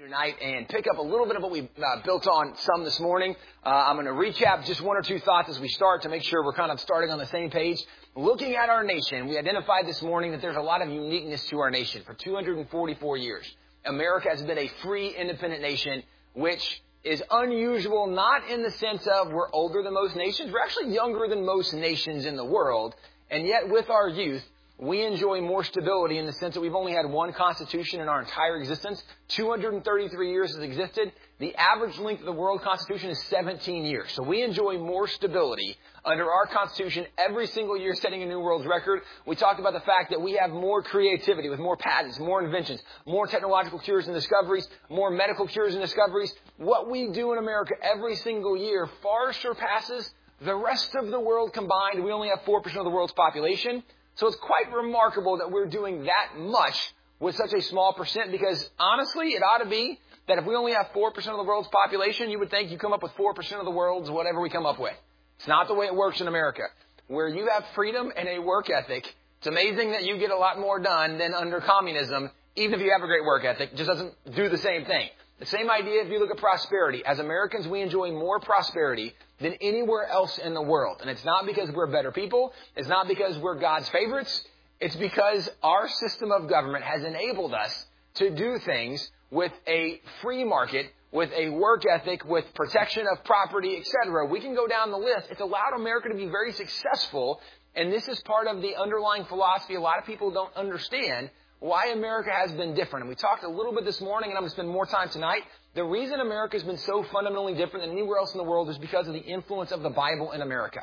tonight and pick up a little bit of what we built on some this morning. I'm going to recap just one or two thoughts as we start to make sure we're kind of starting on the same page. Looking at our nation, we identified this morning that there's a lot of uniqueness to our nation. For 244 years, America has been a free, independent nation, which is unusual, not in the sense of we're older than most nations. We're actually younger than most nations in the world. And yet with our youth, we enjoy more stability in the sense that we've only had one constitution in our entire existence. 233 years has existed. The average length of the world constitution is 17 years. So we enjoy more stability under our constitution every single year, setting a new world record. We talked about the fact that we have more creativity with more patents, more inventions, more technological cures and discoveries, more medical cures and discoveries. What we do in America every single year far surpasses the rest of the world combined. We only have 4% of the world's population. So it's quite remarkable that we're doing that much with such a small percent, because honestly, it ought to be that if we only have 4% of the world's population, you would think you come up with 4% of the world's whatever we come up with. It's not the way it works in America. Where you have freedom and a work ethic, it's amazing that you get a lot more done than under communism, even if you have a great work ethic. It just doesn't do the same thing. The same idea if you look at prosperity. As Americans, we enjoy more prosperity than anywhere else in the world. And it's not because we're better people. It's not because we're God's favorites. It's because our system of government has enabled us to do things with a free market, with a work ethic, with protection of property, etc. We can go down the list. It's allowed America to be very successful. And this is part of the underlying philosophy a lot of people don't understand, why America has been different. And we talked a little bit this morning, and I'm going to spend more time tonight. The reason America has been so fundamentally different than anywhere else in the world is because of the influence of the Bible in America.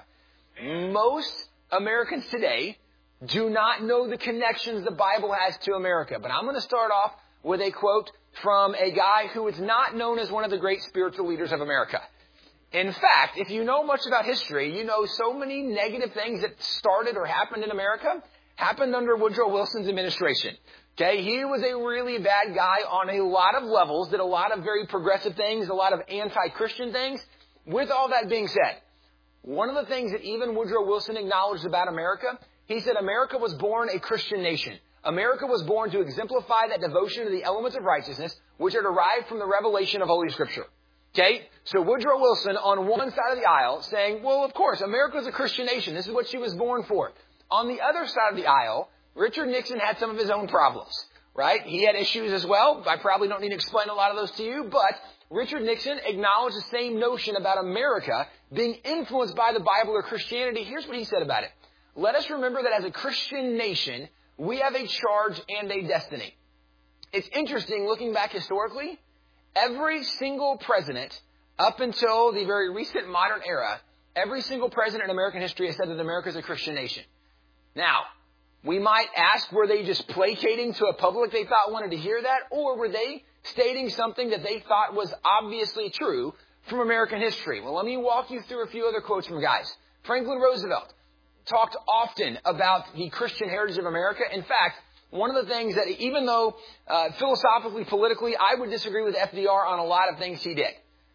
Most Americans today do not know the connections the Bible has to America. But I'm going to start off with a quote from a guy who is not known as one of the great spiritual leaders of America. In fact, if you know much about history, you know so many negative things that started or happened in America happened under Woodrow Wilson's administration. Okay, he was a really bad guy on a lot of levels, did a lot of very progressive things, a lot of anti-Christian things. With all that being said, one of the things that even Woodrow Wilson acknowledged about America, he said America was born a Christian nation. America was born to exemplify that devotion to the elements of righteousness, which are derived from the revelation of Holy Scripture. Okay, so Woodrow Wilson on one side of the aisle saying, well, of course, America is a Christian nation. This is what she was born for. On the other side of the aisle, Richard Nixon had some of his own problems, right? He had issues as well. I probably don't need to explain a lot of those to you, but Richard Nixon acknowledged the same notion about America being influenced by the Bible or Christianity. Here's what he said about it. Let us remember that as a Christian nation, we have a charge and a destiny. It's interesting, looking back historically, every single president up until the very recent modern era, every single president in American history has said that America is a Christian nation. Now, we might ask, were they just placating to a public they thought wanted to hear that? Or were they stating something that they thought was obviously true from American history? Well, let me walk you through a few other quotes from guys. Franklin Roosevelt talked often about the Christian heritage of America. In fact, one of the things that, even though philosophically, politically, I would disagree with FDR on a lot of things he did.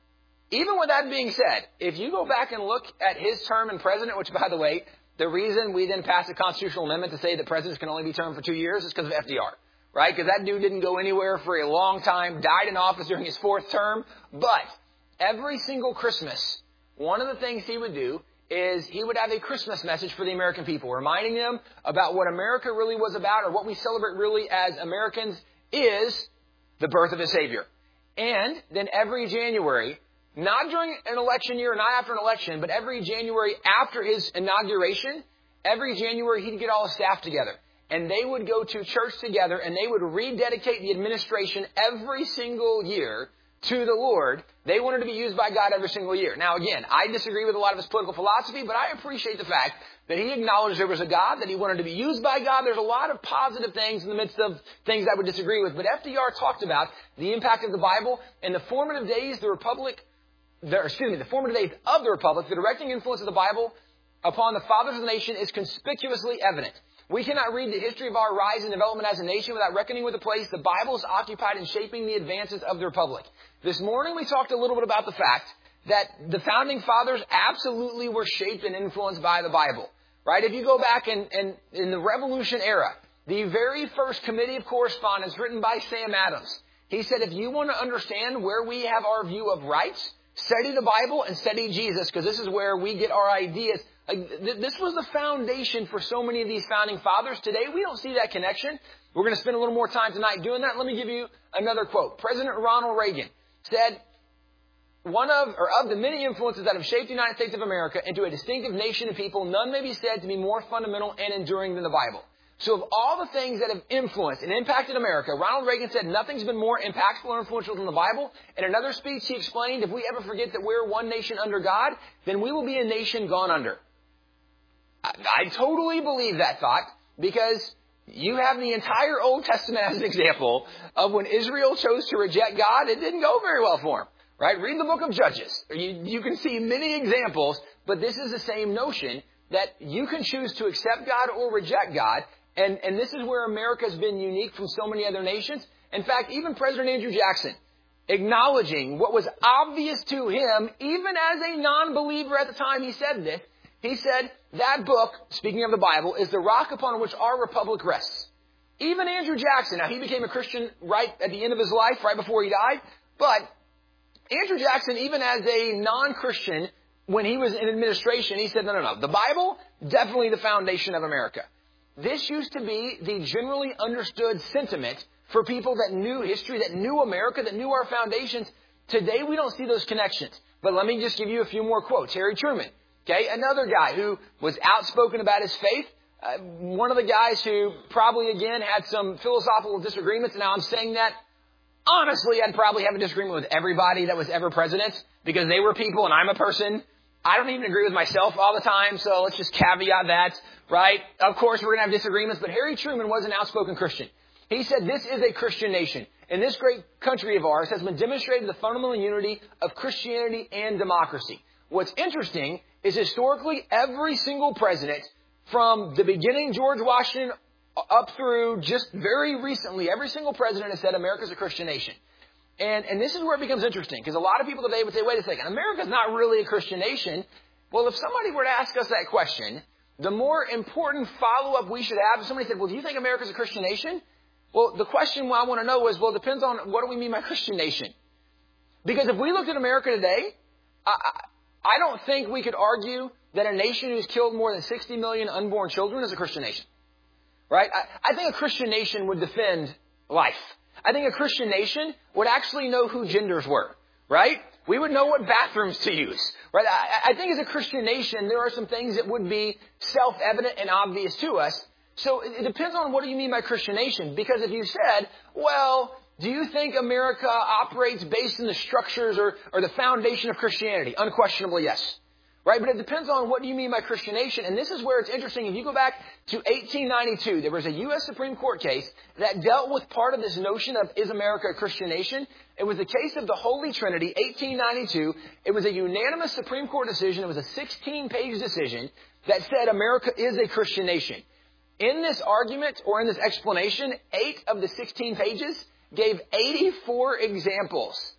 Even with that being said, if you go back and look at his term in president, which, by the way, the reason we then passed a constitutional amendment to say that presidents can only be termed for 2 years is because of FDR, right? Because that dude didn't go anywhere for a long time, died in office during his fourth term. But every single Christmas, one of the things he would do is he would have a Christmas message for the American people, reminding them about what America really was about, or what we celebrate really as Americans is the birth of a Savior. And then every January, not during an election year, not after an election, but every January after his inauguration, every January he'd get all his staff together. And they would go to church together and they would rededicate the administration every single year to the Lord. They wanted to be used by God every single year. Now again, I disagree with a lot of his political philosophy, but I appreciate the fact that he acknowledged there was a God, that he wanted to be used by God. There's a lot of positive things in the midst of things I would disagree with. But FDR talked about the impact of the Bible and the formative days the formative days of the Republic, the directing influence of the Bible upon the fathers of the nation is conspicuously evident. We cannot read the history of our rise and development as a nation without reckoning with the place the Bible is occupied in shaping the advances of the Republic. This morning we talked a little bit about the fact that the founding fathers absolutely were shaped and influenced by the Bible, right? If you go back in the Revolution era, the very first committee of correspondence written by Sam Adams, He said, if you want to understand where we have our view of rights, study the Bible and study Jesus, because this is where we get our ideas. This was the foundation for so many of these founding fathers. Today, we don't see that connection. We're going to spend a little more time tonight doing that. Let me give you another quote. President Ronald Reagan said, of the many influences that have shaped the United States of America into a distinctive nation of people, none may be said to be more fundamental and enduring than the Bible. So of all the things that have influenced and impacted America, Ronald Reagan said nothing's been more impactful or influential than the Bible. In another speech, he explained, if we ever forget that we're one nation under God, then we will be a nation gone under. I totally believe that thought, because you have the entire Old Testament as an example of when Israel chose to reject God, it didn't go very well for them. Right? Read the book of Judges. You can see many examples, but this is the same notion that you can choose to accept God or reject God. And this is where America's been unique from so many other nations. In fact, even President Andrew Jackson, acknowledging what was obvious to him, even as a non-believer at the time he said this, he said, that book, speaking of the Bible, is the rock upon which our republic rests. Even Andrew Jackson, now he became a Christian right at the end of his life, right before he died, but Andrew Jackson, even as a non-Christian, when he was in administration, he said, no. The Bible, definitely the foundation of America. This used to be the generally understood sentiment for people that knew history, that knew America, that knew our foundations. Today, we don't see those connections. But let me just give you a few more quotes. Harry Truman, okay, another guy who was outspoken about his faith. One of the guys who probably, again, had some philosophical disagreements. Now, I'm saying that honestly, I'd probably have a disagreement with everybody that was ever president, because they were people and I'm a person. I don't even agree with myself all the time, so let's just caveat that, right? Of course, we're going to have disagreements, but Harry Truman was an outspoken Christian. He said, this is a Christian nation, and this great country of ours has been demonstrated the fundamental unity of Christianity and democracy. What's interesting is historically every single president, from the beginning, George Washington, up through just very recently, every single president has said America's a Christian nation. And this is where it becomes interesting, because a lot of people today would say, wait a second, America's not really a Christian nation. Well, if somebody were to ask us that question, the more important follow-up we should have, if somebody said, well, do you think America's a Christian nation? Well, the question I want to know is, well, it depends on what do we mean by Christian nation? Because if we looked at America today, I don't think we could argue that a nation who's killed more than 60 million unborn children is a Christian nation. Right? I think a Christian nation would defend life. I think a Christian nation would actually know who genders were, right? We would know what bathrooms to use, right? I think as a Christian nation, there are some things that would be self-evident and obvious to us. So it depends on what do you mean by Christian nation? Because if you said, well, do you think America operates based in the structures or the foundation of Christianity? Unquestionably, yes. Right? But it depends on what do you mean by Christian nation. And this is where it's interesting. If you go back to 1892, there was a U.S. Supreme Court case that dealt with part of this notion of, is America a Christian nation? It was the case of the Holy Trinity, 1892. It was a unanimous Supreme Court decision. It was a 16-page decision that said America is a Christian nation. In this argument, or in this explanation, 8 of the 16 pages gave 84 examples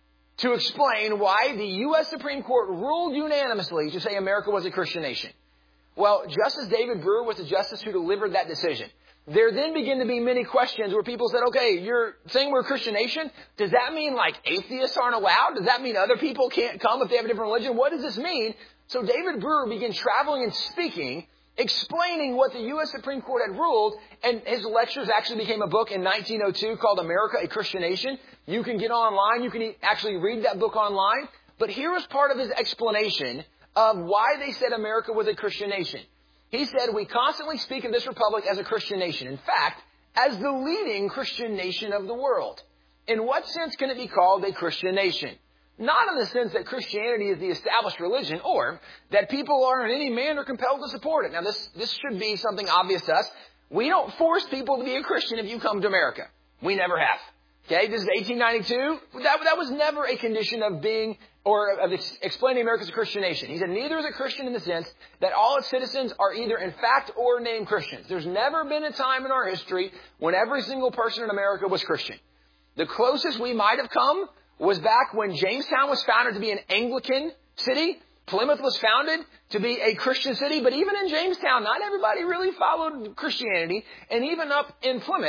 to explain why the U.S. Supreme Court ruled unanimously to say America was a Christian nation. Well, Justice David Brewer was the justice who delivered that decision. There then began to be many questions where people said, okay, you're saying we're a Christian nation? Does that mean like atheists aren't allowed? Does that mean other people can't come if they have a different religion? What does this mean? So David Brewer began traveling and speaking, explaining what the U.S. Supreme Court had ruled, and his lectures actually became a book in 1902 called America, a Christian Nation. You can get online. You can actually read that book online. But here is part of his explanation of why they said America was a Christian nation. He said, we constantly speak of this republic as a Christian nation. In fact, as the leading Christian nation of the world. In what sense can it be called a Christian nation? Not in the sense that Christianity is the established religion or that people are in any manner compelled to support it. Now, this should be something obvious to us. We don't force people to be a Christian if you come to America. We never have. Okay, this is 1892. That was never a condition of being or of explaining America as a Christian nation. He said neither is a Christian in the sense that all its citizens are either in fact or named Christians. There's never been a time in our history when every single person in America was Christian. The closest we might have come was back when Jamestown was founded to be an Anglican city. Plymouth was founded to be a Christian city. But even in Jamestown, not everybody really followed Christianity. And even up in Plymouth,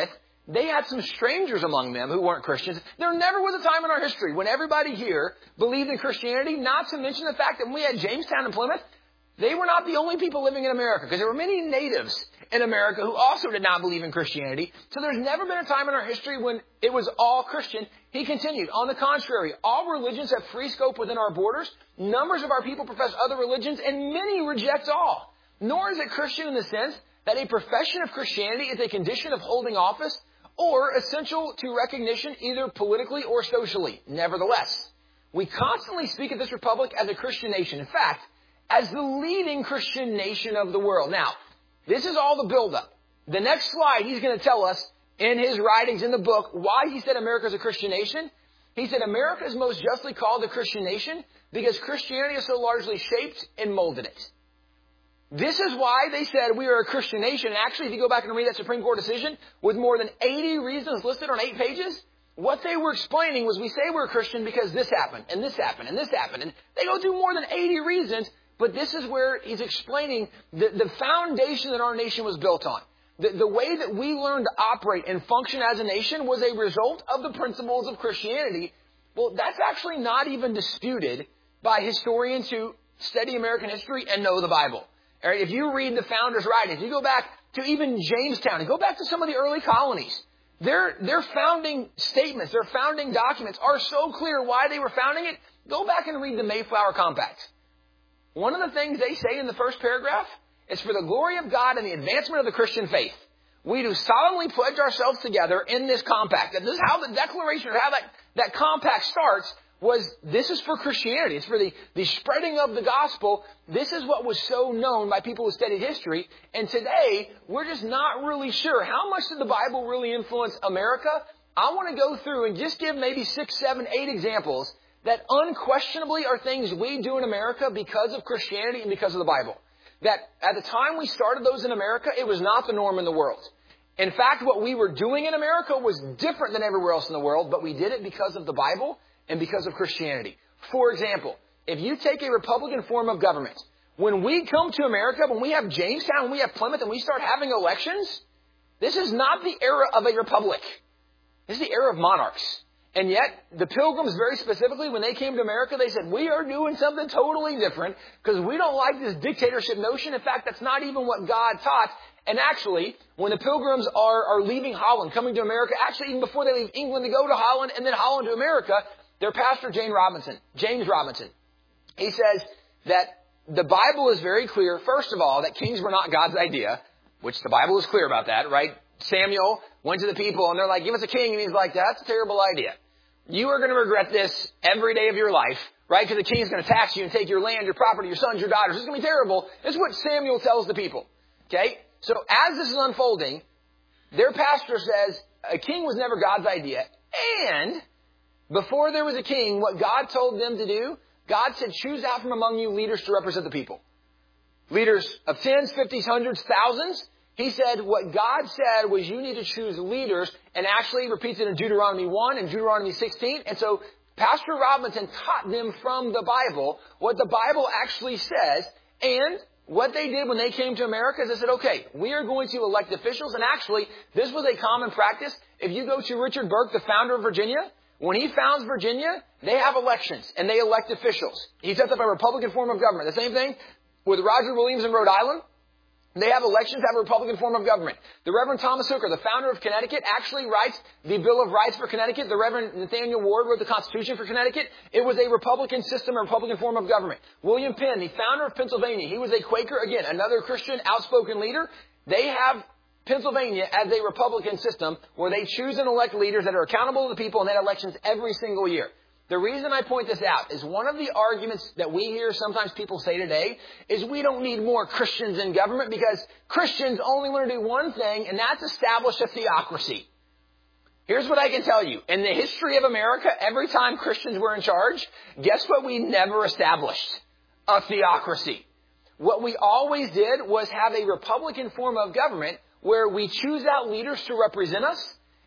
they had some strangers among them who weren't Christians. There never was a time in our history when everybody here believed in Christianity, not to mention the fact that when we had Jamestown and Plymouth, they were not the only people living in America, because there were many natives in America who also did not believe in Christianity. So there's never been a time in our history when it was all Christian. He continued, on the contrary, all religions have free scope within our borders. Numbers of our people profess other religions, and many reject all. Nor is it Christian in the sense that a profession of Christianity is a condition of holding office or essential to recognition either politically or socially. Nevertheless, we constantly speak of this republic as a Christian nation. In fact, as the leading Christian nation of the world. Now, this is all the buildup. The next slide, he's going to tell us in his writings in the book why he said America is a Christian nation. He said America is most justly called a Christian nation because Christianity has so largely shaped and molded it. This is why they said we are a Christian nation. And actually, if you go back and read that Supreme Court decision with more than 80 reasons listed on 8 pages, what they were explaining was we say we're a Christian because this happened, and this happened, and this happened. And they go through more than 80 reasons, but this is where he's explaining the foundation that our nation was built on. The way that we learned to operate and function as a nation was a result of the principles of Christianity. Well, that's actually not even disputed by historians who study American history and know the Bible. All right, if you read the founders' writings, you go back to even Jamestown and go back to some of the early colonies. Their founding statements, their founding documents are so clear why they were founding it. Go back and read the Mayflower Compact. One of the things they say in the first paragraph is for the glory of God and the advancement of the Christian faith. We do solemnly pledge ourselves together in this compact. And this is how the declaration, or how that compact starts, was this is for Christianity. It's for the spreading of the gospel. This is what was so known by people who studied history. And today, we're just not really sure. How much did the Bible really influence America? I want to go through and just give maybe 6, 7, 8 examples that unquestionably are things we do in America because of Christianity and because of the Bible. That at the time we started those in America, it was not the norm in the world. In fact, what we were doing in America was different than everywhere else in the world, but we did it because of the Bible and because of Christianity. For example, if you take a Republican form of government, when we come to America, when we have Jamestown, when we have Plymouth, and we start having elections, this is not the era of a republic. This is the era of monarchs. And yet, the Pilgrims very specifically, when they came to America, they said, we are doing something totally different because we don't like this dictatorship notion. In fact, that's not even what God taught. And actually, when the Pilgrims are leaving Holland, coming to America, actually even before they leave England to go to Holland and then Holland to America, their pastor, James Robinson, he says that the Bible is very clear, first of all, that kings were not God's idea, which the Bible is clear about that, right? Samuel went to the people and they're like, give us a king. And he's like, that's a terrible idea. You are going to regret this every day of your life, right? Because the king is going to tax you and take your land, your property, your sons, your daughters. It's going to be terrible. This is what Samuel tells the people. Okay? So as this is unfolding, their pastor says a king was never God's idea. And before there was a king, what God told them to do, God said, choose out from among you leaders to represent the people. Leaders of tens, 50s, hundreds, thousands. He said what God said was you need to choose leaders, and actually repeats it in Deuteronomy 1 and Deuteronomy 16. And so Pastor Robinson taught them from the Bible what the Bible actually says. And what they did when they came to America is they said, okay, we are going to elect officials. And actually, this was a common practice. If you go to Richard Burke, the founder of Virginia, when he founds Virginia, they have elections and they elect officials. He sets up a Republican form of government. The same thing with Roger Williams in Rhode Island. They have elections, have a Republican form of government. The Reverend Thomas Hooker, the founder of Connecticut, actually writes the Bill of Rights for Connecticut. The Reverend Nathaniel Ward wrote the Constitution for Connecticut. It was a Republican system, a Republican form of government. William Penn, the founder of Pennsylvania, he was a Quaker, again, another Christian, outspoken leader. They have Pennsylvania as a Republican system where they choose and elect leaders that are accountable to the people, and they have elections every single year. The reason I point this out is one of the arguments that we hear sometimes people say today is we don't need more Christians in government because Christians only want to do one thing, and that's establish a theocracy. Here's what I can tell you. In the history of America, every time Christians were in charge, guess what we never established? A theocracy. What we always did was have a Republican form of government where we choose out leaders to represent us,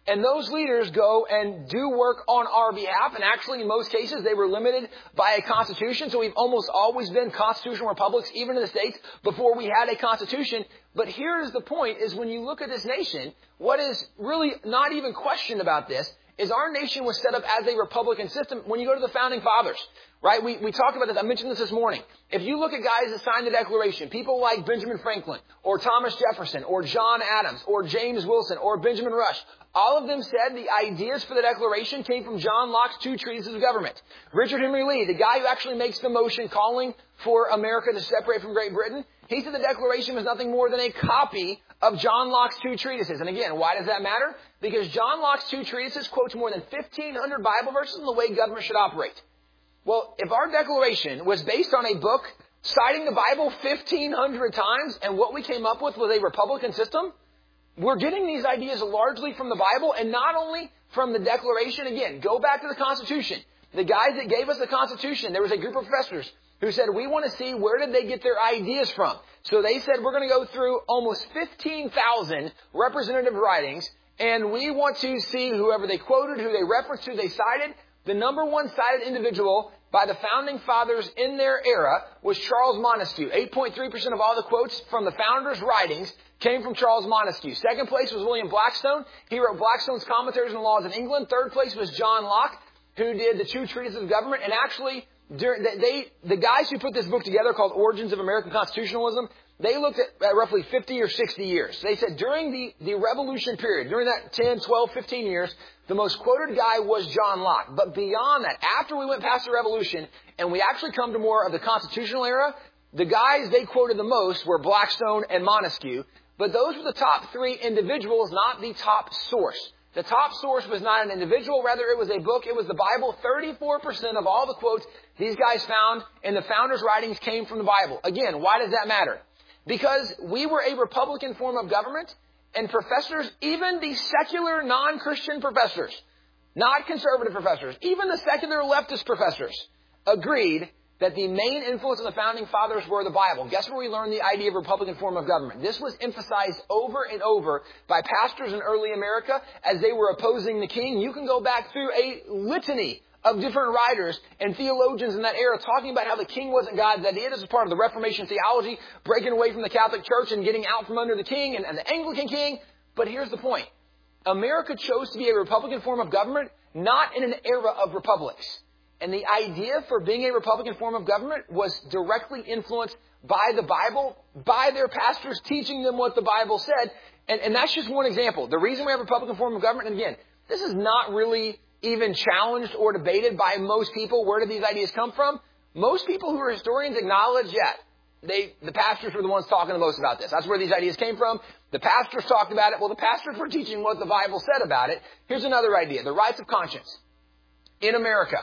And those leaders go and do work on our behalf. And actually, in most cases, they were limited by a constitution. So we've almost always been constitutional republics, even in the States, before we had a constitution. But here's the point, is when you look at this nation, what is really not even questioned about this is our nation was set up as a republican system when you go to the founding fathers, right? We talked about this. I mentioned this morning. If you look at guys that signed the Declaration, people like Benjamin Franklin or Thomas Jefferson or John Adams or James Wilson or Benjamin Rush, all of them said the ideas for the Declaration came from John Locke's 2 Treatises of Government. Richard Henry Lee, the guy who actually makes the motion calling for America to separate from Great Britain, he said the Declaration was nothing more than a copy of John Locke's 2 treatises. And again, why does that matter? Because John Locke's 2 treatises quotes more than 1,500 Bible verses on the way government should operate. Well, if our Declaration was based on a book citing the Bible 1,500 times and what we came up with was a republican system, we're getting these ideas largely from the Bible and not only from the Declaration. Again, go back to the Constitution. The guys that gave us the Constitution, there was a group of professors who said, we want to see where did they get their ideas from. So they said, we're going to go through almost 15,000 representative writings, and we want to see whoever they quoted, who they referenced, who they cited. The number one cited individual by the founding fathers in their era was Charles Montesquieu. 8.3% of all the quotes from the founders' writings came from Charles Montesquieu. Second place was William Blackstone. He wrote Blackstone's Commentaries on the Laws of England. Third place was John Locke, who did the 2 Treatises of Government. And actually, the guys who put this book together called Origins of American Constitutionalism, they looked at roughly 50 or 60 years. They said during the Revolution period, during that 10, 12, 15 years, the most quoted guy was John Locke. But beyond that, after we went past the Revolution and we actually come to more of the constitutional era, the guys they quoted the most were Blackstone and Montesquieu. But those were the top 3 individuals, not the top source. The top source was not an individual, rather it was a book, it was the Bible. 34% of all the quotes these guys found in the founders' writings came from the Bible. Again, why does that matter? Because we were a republican form of government, and professors, even the secular non-Christian professors, not conservative professors, even the secular leftist professors, agreed that the main influence of the founding fathers were the Bible. Guess where we learned the idea of republican form of government? This was emphasized over and over by pastors in early America as they were opposing the king. You can go back through a litany of different writers and theologians in that era talking about how the king wasn't God. That this was part of the Reformation theology, breaking away from the Catholic Church and getting out from under the king and the Anglican king. But here's the point. America chose to be a republican form of government, not in an era of republics. And the idea for being a republican form of government was directly influenced by the Bible, by their pastors teaching them what the Bible said. And that's just one example. The reason we have a republican form of government, and again, this is not really even challenged or debated by most people. Where did these ideas come from? Most people who are historians acknowledge, the pastors were the ones talking the most about this. That's where these ideas came from. The pastors talked about it. Well, the pastors were teaching what the Bible said about it. Here's another idea, the rights of conscience. In America,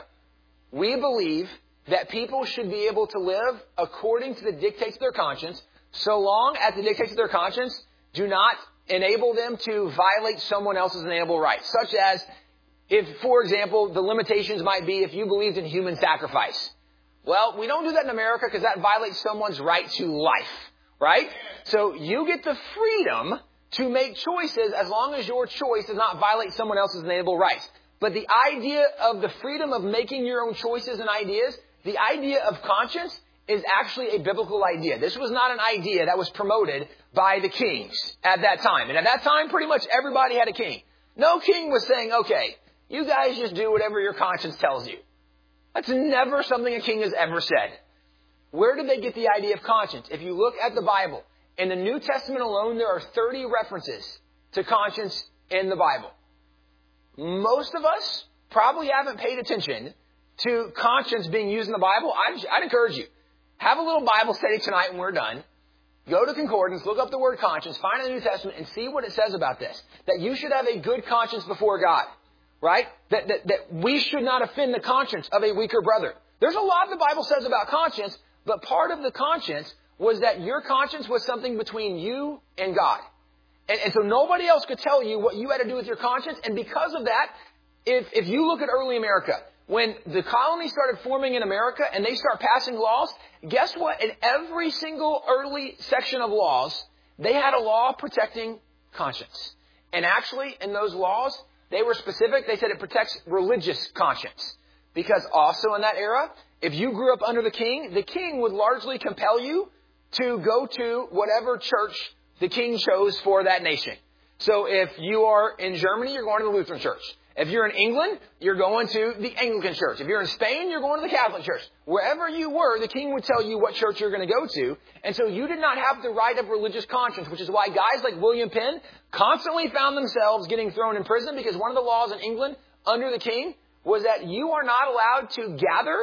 we believe that people should be able to live according to the dictates of their conscience, so long as the dictates of their conscience do not enable them to violate someone else's inalienable rights. Such as, if, for example, the limitations might be if you believed in human sacrifice. Well, we don't do that in America because that violates someone's right to life, right? So you get the freedom to make choices as long as your choice does not violate someone else's inalienable rights. But the idea of the freedom of making your own choices and ideas, the idea of conscience is actually a biblical idea. This was not an idea that was promoted by the kings at that time. And at that time, pretty much everybody had a king. No king was saying, okay, you guys just do whatever your conscience tells you. That's never something a king has ever said. Where did they get the idea of conscience? If you look at the Bible, in the New Testament alone, there are 30 references to conscience in the Bible. Most of us probably haven't paid attention to conscience being used in the Bible. I'd encourage you. Have a little Bible study tonight when we're done. Go to Concordance, look up the word conscience, find it in the New Testament, and see what it says about this. That you should have a good conscience before God. Right? That we should not offend the conscience of a weaker brother. There's a lot the Bible says about conscience, but part of the conscience was that your conscience was something between you and God. And so nobody else could tell you what you had to do with your conscience. And because of that, if you look at early America, when the colonies started forming in America and they start passing laws, guess what? In every single early section of laws, they had a law protecting conscience. And actually, in those laws, They were specific. They said it protects religious conscience. Because also in that era, if you grew up under the king would largely compel you to go to whatever church the king chose for that nation. So if you are in Germany, you're going to the Lutheran church. If you're in England, you're going to the Anglican church. If you're in Spain, you're going to the Catholic church. Wherever you were, the king would tell you what church you're going to go to. And so you did not have the right of religious conscience, which is why guys like William Penn constantly found themselves getting thrown in prison because one of the laws in England under the king was that you are not allowed to gather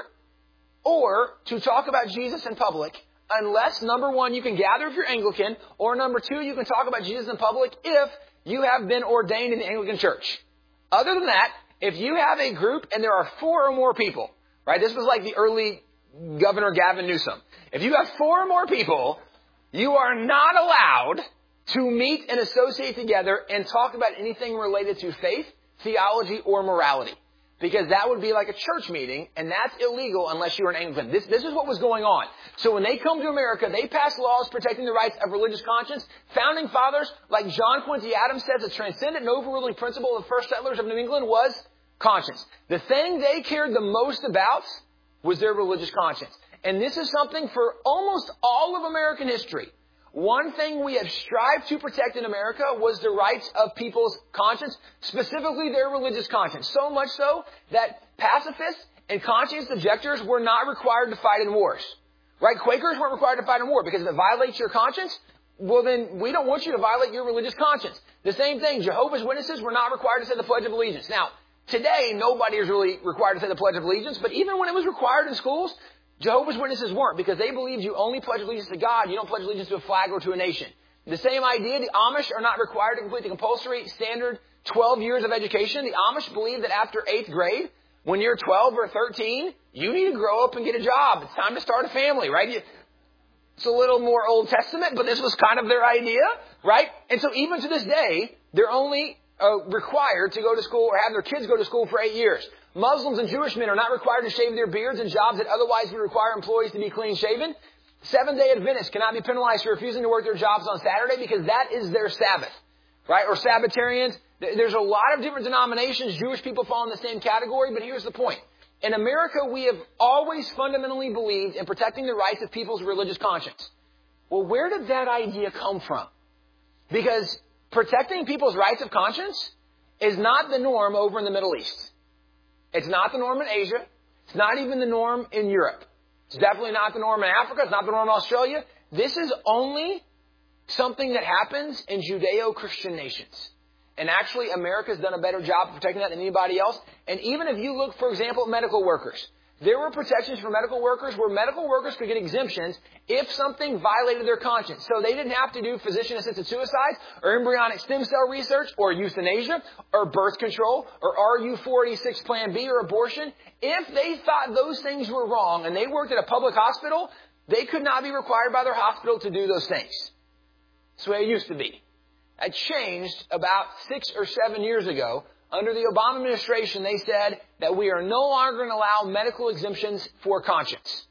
or to talk about Jesus in public unless, number one, you can gather if you're Anglican, or number two, you can talk about Jesus in public if you have been ordained in the Anglican church. Other than that, if you have a group and there are 4 or more people, right? This was like the early Governor Gavin Newsom. If you have 4 or more people, you are not allowed to meet and associate together and talk about anything related to faith, theology, or morality. Because that would be like a church meeting, and that's illegal unless you're an Anglican. This is what was going on. So when they come to America, they pass laws protecting the rights of religious conscience. Founding fathers like John Quincy Adams says the transcendent and overruling principle of the first settlers of New England was conscience. The thing they cared the most about was their religious conscience. And this is something for almost all of American history. One thing we have strived to protect in America was the rights of people's conscience, specifically their religious conscience. So much so that pacifists and conscience objectors were not required to fight in wars. Right? Quakers weren't required to fight in war because if it violates your conscience, well then we don't want you to violate your religious conscience. The same thing, Jehovah's Witnesses were not required to say the Pledge of Allegiance. Now, today nobody is really required to say the Pledge of Allegiance, but even when it was required in schools, Jehovah's Witnesses weren't because they believed you only pledge allegiance to God. You don't pledge allegiance to a flag or to a nation. The same idea, the Amish are not required to complete the compulsory standard 12 years of education. The Amish believe that after 8th grade, when you're 12 or 13, you need to grow up and get a job. It's time to start a family, right? It's a little more Old Testament, but this was kind of their idea, right? And so even to this day, they're only required to go to school or have their kids go to school for 8 years. Muslims and Jewish men are not required to shave their beards in jobs that otherwise would require employees to be clean-shaven. Seventh-day Adventists cannot be penalized for refusing to work their jobs on Saturday because that is their Sabbath, right? Or Sabbatarians. There's a lot of different denominations. Jewish people fall in the same category, but here's the point. In America, we have always fundamentally believed in protecting the rights of people's religious conscience. Well, where did that idea come from? Because protecting people's rights of conscience is not the norm over in the Middle East. It's not the norm in Asia. It's not even the norm in Europe. It's definitely not the norm in Africa. It's not the norm in Australia. This is only something that happens in Judeo-Christian nations. And actually, America's done a better job of protecting that than anybody else. And even if you look, for example, at medical workers, there were protections for medical workers where medical workers could get exemptions if something violated their conscience. So they didn't have to do physician-assisted suicides or embryonic stem cell research or euthanasia or birth control or RU486 Plan B or abortion. If they thought those things were wrong and they worked at a public hospital, they could not be required by their hospital to do those things. That's the way it used to be. That changed about 6 or 7 years ago. Under the Obama administration, they said that we are no longer going to allow medical exemptions for conscience.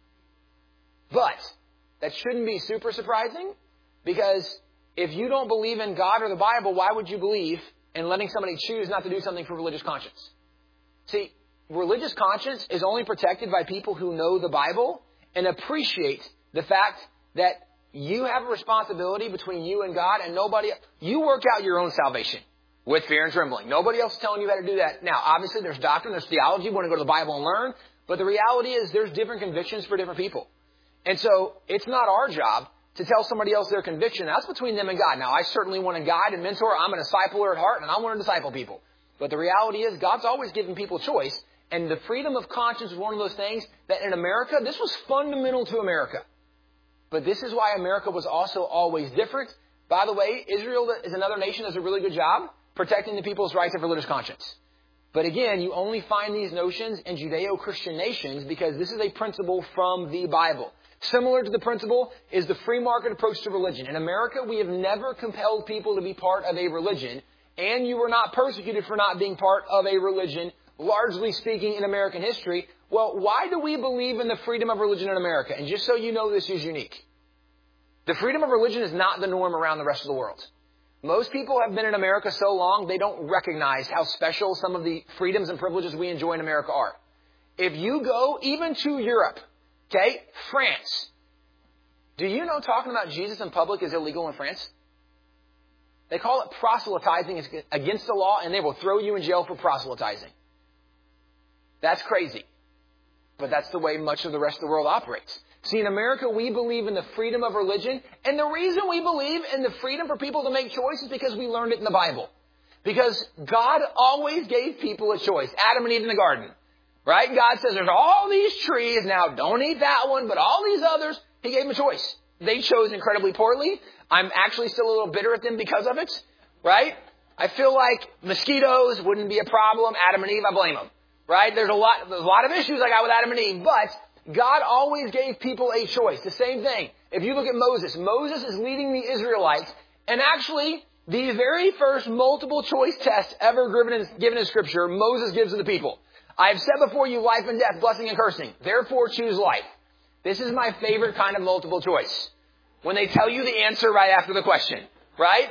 But that shouldn't be super surprising because if you don't believe in God or the Bible, why would you believe in letting somebody choose not to do something for religious conscience? See, religious conscience is only protected by people who know the Bible and appreciate the fact that you have a responsibility between you and God and nobody else. You work out your own salvation with fear and trembling. Nobody else is telling you how to do that. Now, obviously, there's doctrine, there's theology. You want to go to the Bible and learn. But the reality is there's different convictions for different people. And so it's not our job to tell somebody else their conviction. That's between them and God. Now, I certainly want to guide and mentor. I'm a discipler at heart, and I want to disciple people. But the reality is God's always given people choice. And the freedom of conscience is one of those things that in America, this was fundamental to America. But this is why America was also always different. By the way, Israel is another nation that does a really good job protecting the people's rights of religious conscience. But again, you only find these notions in Judeo-Christian nations because this is a principle from the Bible. Similar to the principle is the free market approach to religion. In America, we have never compelled people to be part of a religion, and you were not persecuted for not being part of a religion, largely speaking, in American history. Well, why do we believe in the freedom of religion in America? And just so you know, this is unique. The freedom of religion is not the norm around the rest of the world. Most people have been in America so long, they don't recognize how special some of the freedoms and privileges we enjoy in America are. If you go even to Europe, okay, France, do you know talking about Jesus in public is illegal in France? They call it proselytizing. It's against the law, and they will throw you in jail for proselytizing. That's crazy. But that's the way much of the rest of the world operates. See, in America, we believe in the freedom of religion. And the reason we believe in the freedom for people to make choice is because we learned it in the Bible. Because God always gave people a choice. Adam and Eve in the garden. Right? God says there's all these trees. Now, don't eat that one, but all these others, He gave them a choice. They chose incredibly poorly. I'm actually still a little bitter at them because of it. Right? I feel like mosquitoes wouldn't be a problem. Adam and Eve, I blame them. Right? There's a lot of issues I got with Adam and Eve, but God always gave people a choice. The same thing. If you look at Moses is leading the Israelites, and actually, the very first multiple choice test ever given in Scripture, Moses gives to the people. I have set before you life and death, blessing and cursing. Therefore choose life. This is my favorite kind of multiple choice. When they tell you the answer right after the question. Right?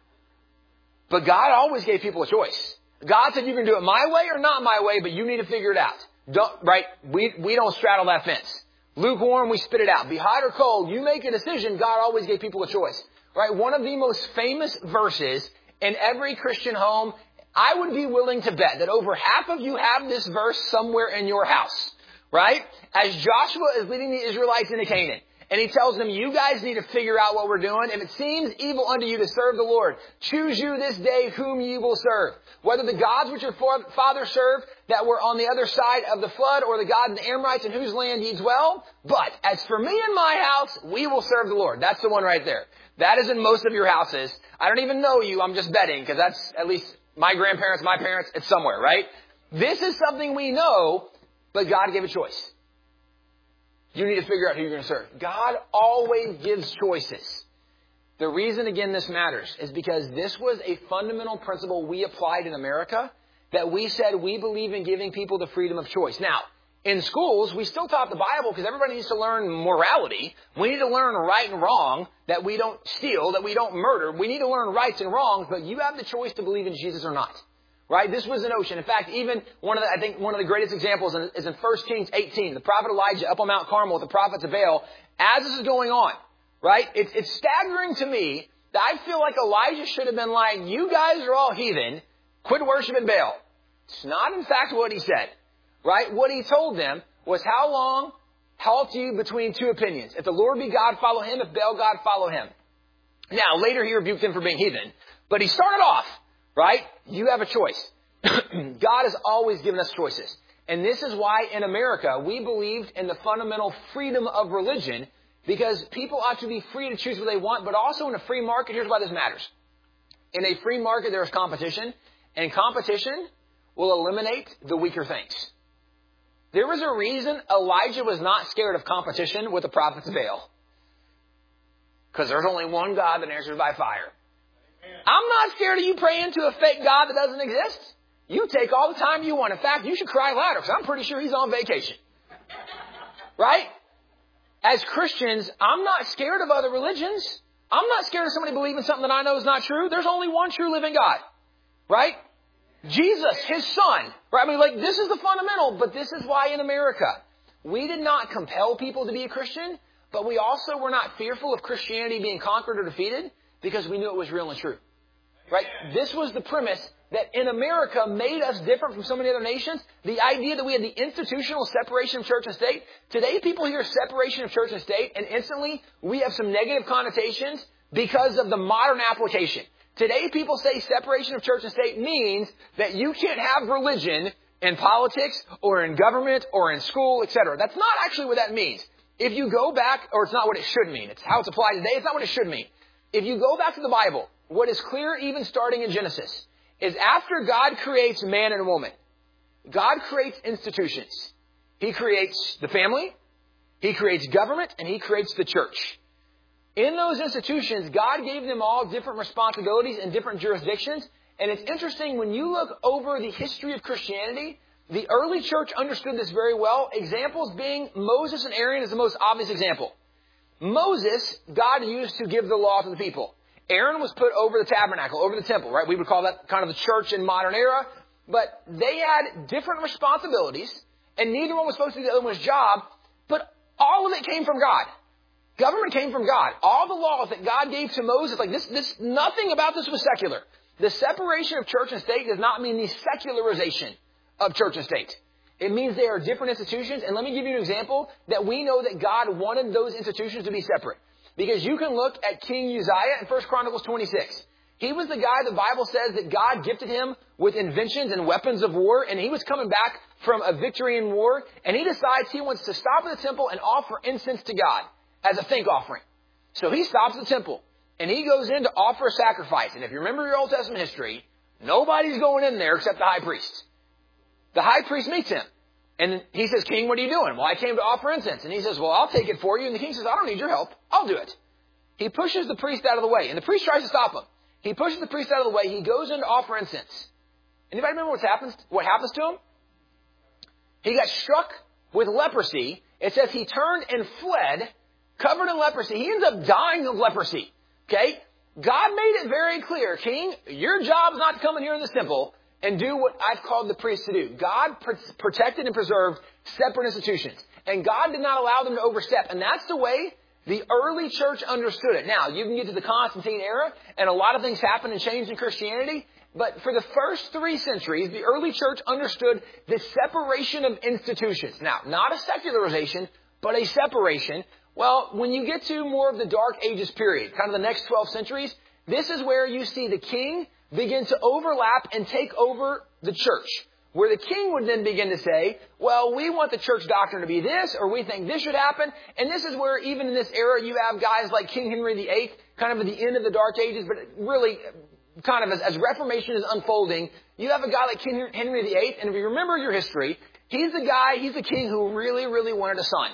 But God always gave people a choice. God said you can do it my way or not my way, but you need to figure it out. Right? We don't straddle that fence. Lukewarm, we spit it out. Be hot or cold, you make a decision. God always gave people a choice. Right? One of the most famous verses in every Christian home, I would be willing to bet that over half of you have this verse somewhere in your house. Right? As Joshua is leading the Israelites into Canaan. And he tells them, you guys need to figure out what we're doing. If it seems evil unto you to serve the Lord, choose you this day whom you will serve. Whether the gods which your fathers served that were on the other side of the flood, or the God of the Amorites in whose land ye dwell. But as for me and my house, we will serve the Lord. That's the one right there. That is in most of your houses. I don't even know you. I'm just betting, because that's at least my grandparents, my parents. It's somewhere, right? This is something we know, but God gave a choice. You need to figure out who you're going to serve. God always gives choices. The reason, again, this matters is because this was a fundamental principle we applied in America, that we said we believe in giving people the freedom of choice. Now, in schools, we still taught the Bible because everybody needs to learn morality. We need to learn right and wrong, that we don't steal, that we don't murder. We need to learn rights and wrongs, but you have the choice to believe in Jesus or not. Right? This was the notion. In fact, even one of the greatest examples is in 1 Kings 18. The prophet Elijah up on Mount Carmel with the prophets of Baal. As this is going on, right? It's staggering to me that I feel like Elijah should have been like, you guys are all heathen. Quit worshiping Baal. It's not, in fact, what he said. Right? What he told them was, how long halt you between two opinions? If the Lord be God, follow him. If Baal God, follow him. Now, later he rebuked them for being heathen. But he started off. Right? You have a choice. God has always given us choices. And this is why in America we believed in the fundamental freedom of religion, because people ought to be free to choose what they want, but also in a free market, here's why this matters. In a free market there is competition, and competition will eliminate the weaker things. There was a reason Elijah was not scared of competition with the prophets of Baal. Because there's only one God that answers by fire. I'm not scared of you praying to a fake God that doesn't exist. You take all the time you want. In fact, you should cry louder because I'm pretty sure he's on vacation. Right? As Christians, I'm not scared of other religions. I'm not scared of somebody believing something that I know is not true. There's only one true living God. Right? Jesus, his son. Right? I mean, this is the fundamental, but this is why in America, we did not compel people to be a Christian, but we also were not fearful of Christianity being conquered or defeated, because we knew it was real and true. Right? This was the premise that in America made us different from so many other nations. The idea that we had the institutional separation of church and state. Today people hear separation of church and state, and instantly we have some negative connotations because of the modern application. Today people say separation of church and state means that you can't have religion in politics or in government or in school, etc. That's not actually what that means. If you go back, or it's not what it should mean. It's how it's applied today. It's not what it should mean. If you go back to the Bible, what is clear even starting in Genesis is after God creates man and woman, God creates institutions. He creates the family, He creates government, and He creates the church. In those institutions, God gave them all different responsibilities and different jurisdictions. And it's interesting, when you look over the history of Christianity, the early church understood this very well. Examples being Moses and Aaron is the most obvious example. Moses, God used to give the law to the people. Aaron was put over the tabernacle, over the temple, right? We would call that kind of the church in modern era. But they had different responsibilities, and neither one was supposed to be the other one's job, but all of it came from God. Government came from God. All the laws that God gave to Moses, like nothing about this was secular. The separation of church and state does not mean the secularization of church and state. It means they are different institutions. And let me give you an example that we know that God wanted those institutions to be separate. Because you can look at King Uzziah in 1 Chronicles 26. He was the guy, the Bible says, that God gifted him with inventions and weapons of war. And he was coming back from a victory in war. And he decides he wants to stop at the temple and offer incense to God as a thank offering. So he stops at the temple. And he goes in to offer a sacrifice. And if you remember your Old Testament history, nobody's going in there except the high priest. The high priest meets him. And he says, King, what are you doing? Well, I came to offer incense. And he says, well, I'll take it for you. And the king says, I don't need your help. I'll do it. He pushes the priest out of the way. And the priest tries to stop him. He pushes the priest out of the way. He goes in to offer incense. Anybody remember what happens to him? He got struck with leprosy. It says he turned and fled, covered in leprosy. He ends up dying of leprosy. Okay? God made it very clear, King, your job is not to come in here in this temple and do what I've called the priests to do. God protected and preserved separate institutions. And God did not allow them to overstep. And that's the way the early church understood it. Now, you can get to the Constantine era, and a lot of things happened and changed in Christianity. But for the first 3 centuries, the early church understood the separation of institutions. Now, not a secularization, but a separation. Well, when you get to more of the Dark Ages period, kind of the next 12 centuries, this is where you see the king begin to overlap and take over the church. Where the king would then begin to say, well, we want the church doctrine to be this, or we think this should happen. And this is where even in this era, you have guys like King Henry VIII, kind of at the end of the Dark Ages, but really kind of as Reformation is unfolding, you have a guy like King Henry VIII. And if you remember your history, he's the king who really, really wanted a son.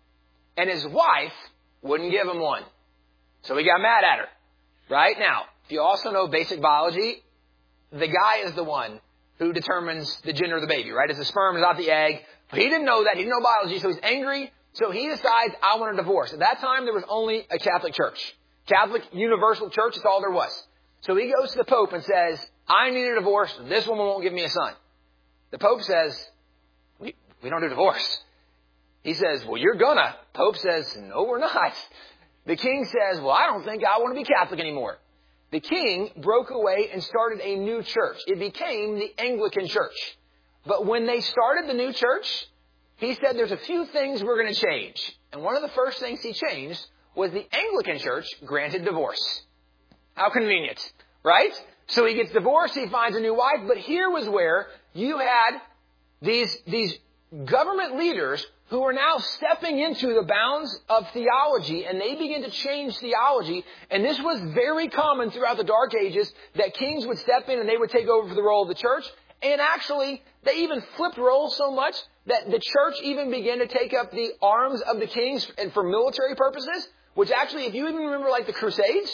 And his wife wouldn't give him one. So he got mad at her. Right? Now, if you also know basic biology, the guy is the one who determines the gender of the baby, right? As the sperm is out the egg. But he didn't know that. He didn't know biology, so he's angry. So he decides, I want a divorce. At that time, there was only a Catholic church. Catholic universal church, that's all there was. So he goes to the Pope and says, I need a divorce. This woman won't give me a son. The Pope says, we don't do divorce. He says, well, you're gonna. Pope says, no, we're not. The king says, well, I don't think I want to be Catholic anymore. The king broke away and started a new church. It became the Anglican church. But when they started the new church, he said there's a few things we're going to change. And one of the first things he changed was the Anglican church granted divorce. How convenient, right? So he gets divorced, he finds a new wife. But here was where you had these government leaders who are now stepping into the bounds of theology, and they begin to change theology. And this was very common throughout the Dark Ages, that kings would step in and they would take over for the role of the church. And actually, they even flipped roles so much that the church even began to take up the arms of the kings and for military purposes, which actually, if you even remember like the Crusades,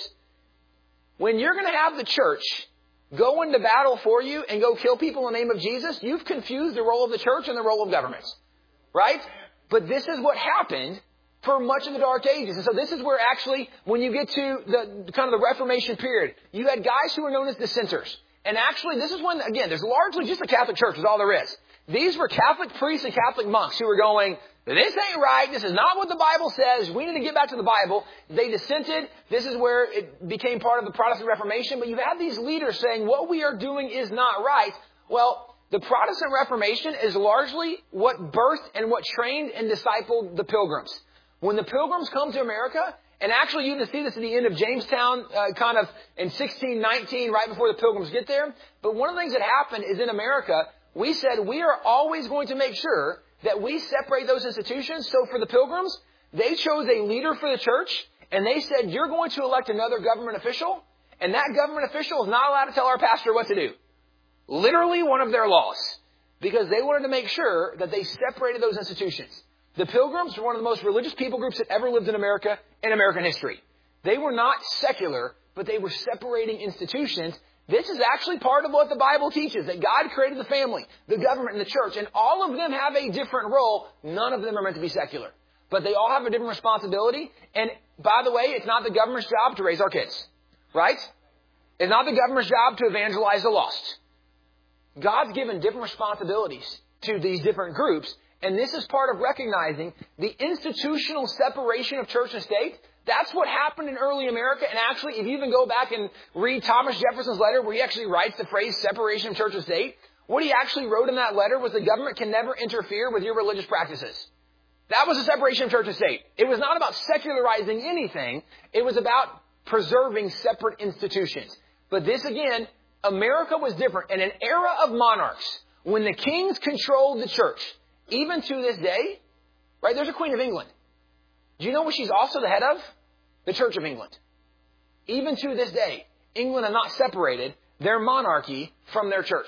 when you're going to have the church go into battle for you and go kill people in the name of Jesus, you've confused the role of the church and the role of government. Right? But this is what happened for much of the Dark Ages. And so this is where actually, when you get to the kind of the Reformation period, you had guys who were known as dissenters. And actually, this is when, again, there's largely just a Catholic church is all there is. These were Catholic priests and Catholic monks who were going, this ain't right. This is not what the Bible says. We need to get back to the Bible. They dissented. This is where it became part of the Protestant Reformation. But you have these leaders saying what we are doing is not right. Well, the Protestant Reformation is largely what birthed and what trained and discipled the Pilgrims. When the Pilgrims come to America, and actually you can see this at the end of Jamestown, kind of in 1619, right before the Pilgrims get there. But one of the things that happened is in America, we said we are always going to make sure that we separate those institutions. So for the Pilgrims, they chose a leader for the church, and they said, you're going to elect another government official, and that government official is not allowed to tell our pastor what to do. Literally one of their laws, because they wanted to make sure that they separated those institutions. The Pilgrims were one of the most religious people groups that ever lived in America in American history. They were not secular, but they were separating institutions. This is actually part of what the Bible teaches, that God created the family, the government, and the church, and all of them have a different role. None of them are meant to be secular, but they all have a different responsibility. And by the way, it's not the government's job to raise our kids. Right? It's not the government's job to evangelize the lost. God's given different responsibilities to these different groups, and this is part of recognizing the institutional separation of church and state. That's what happened in early America, and actually, if you even go back and read Thomas Jefferson's letter where he actually writes the phrase separation of church and state, what he actually wrote in that letter was the government can never interfere with your religious practices. That was the separation of church and state. It was not about secularizing anything. It was about preserving separate institutions. But this, again, America was different. In an era of monarchs, when the kings controlled the church, even to this day, right, there's a Queen of England. Do you know what she's also the head of? The Church of England. Even to this day, England has not separated their monarchy from their church.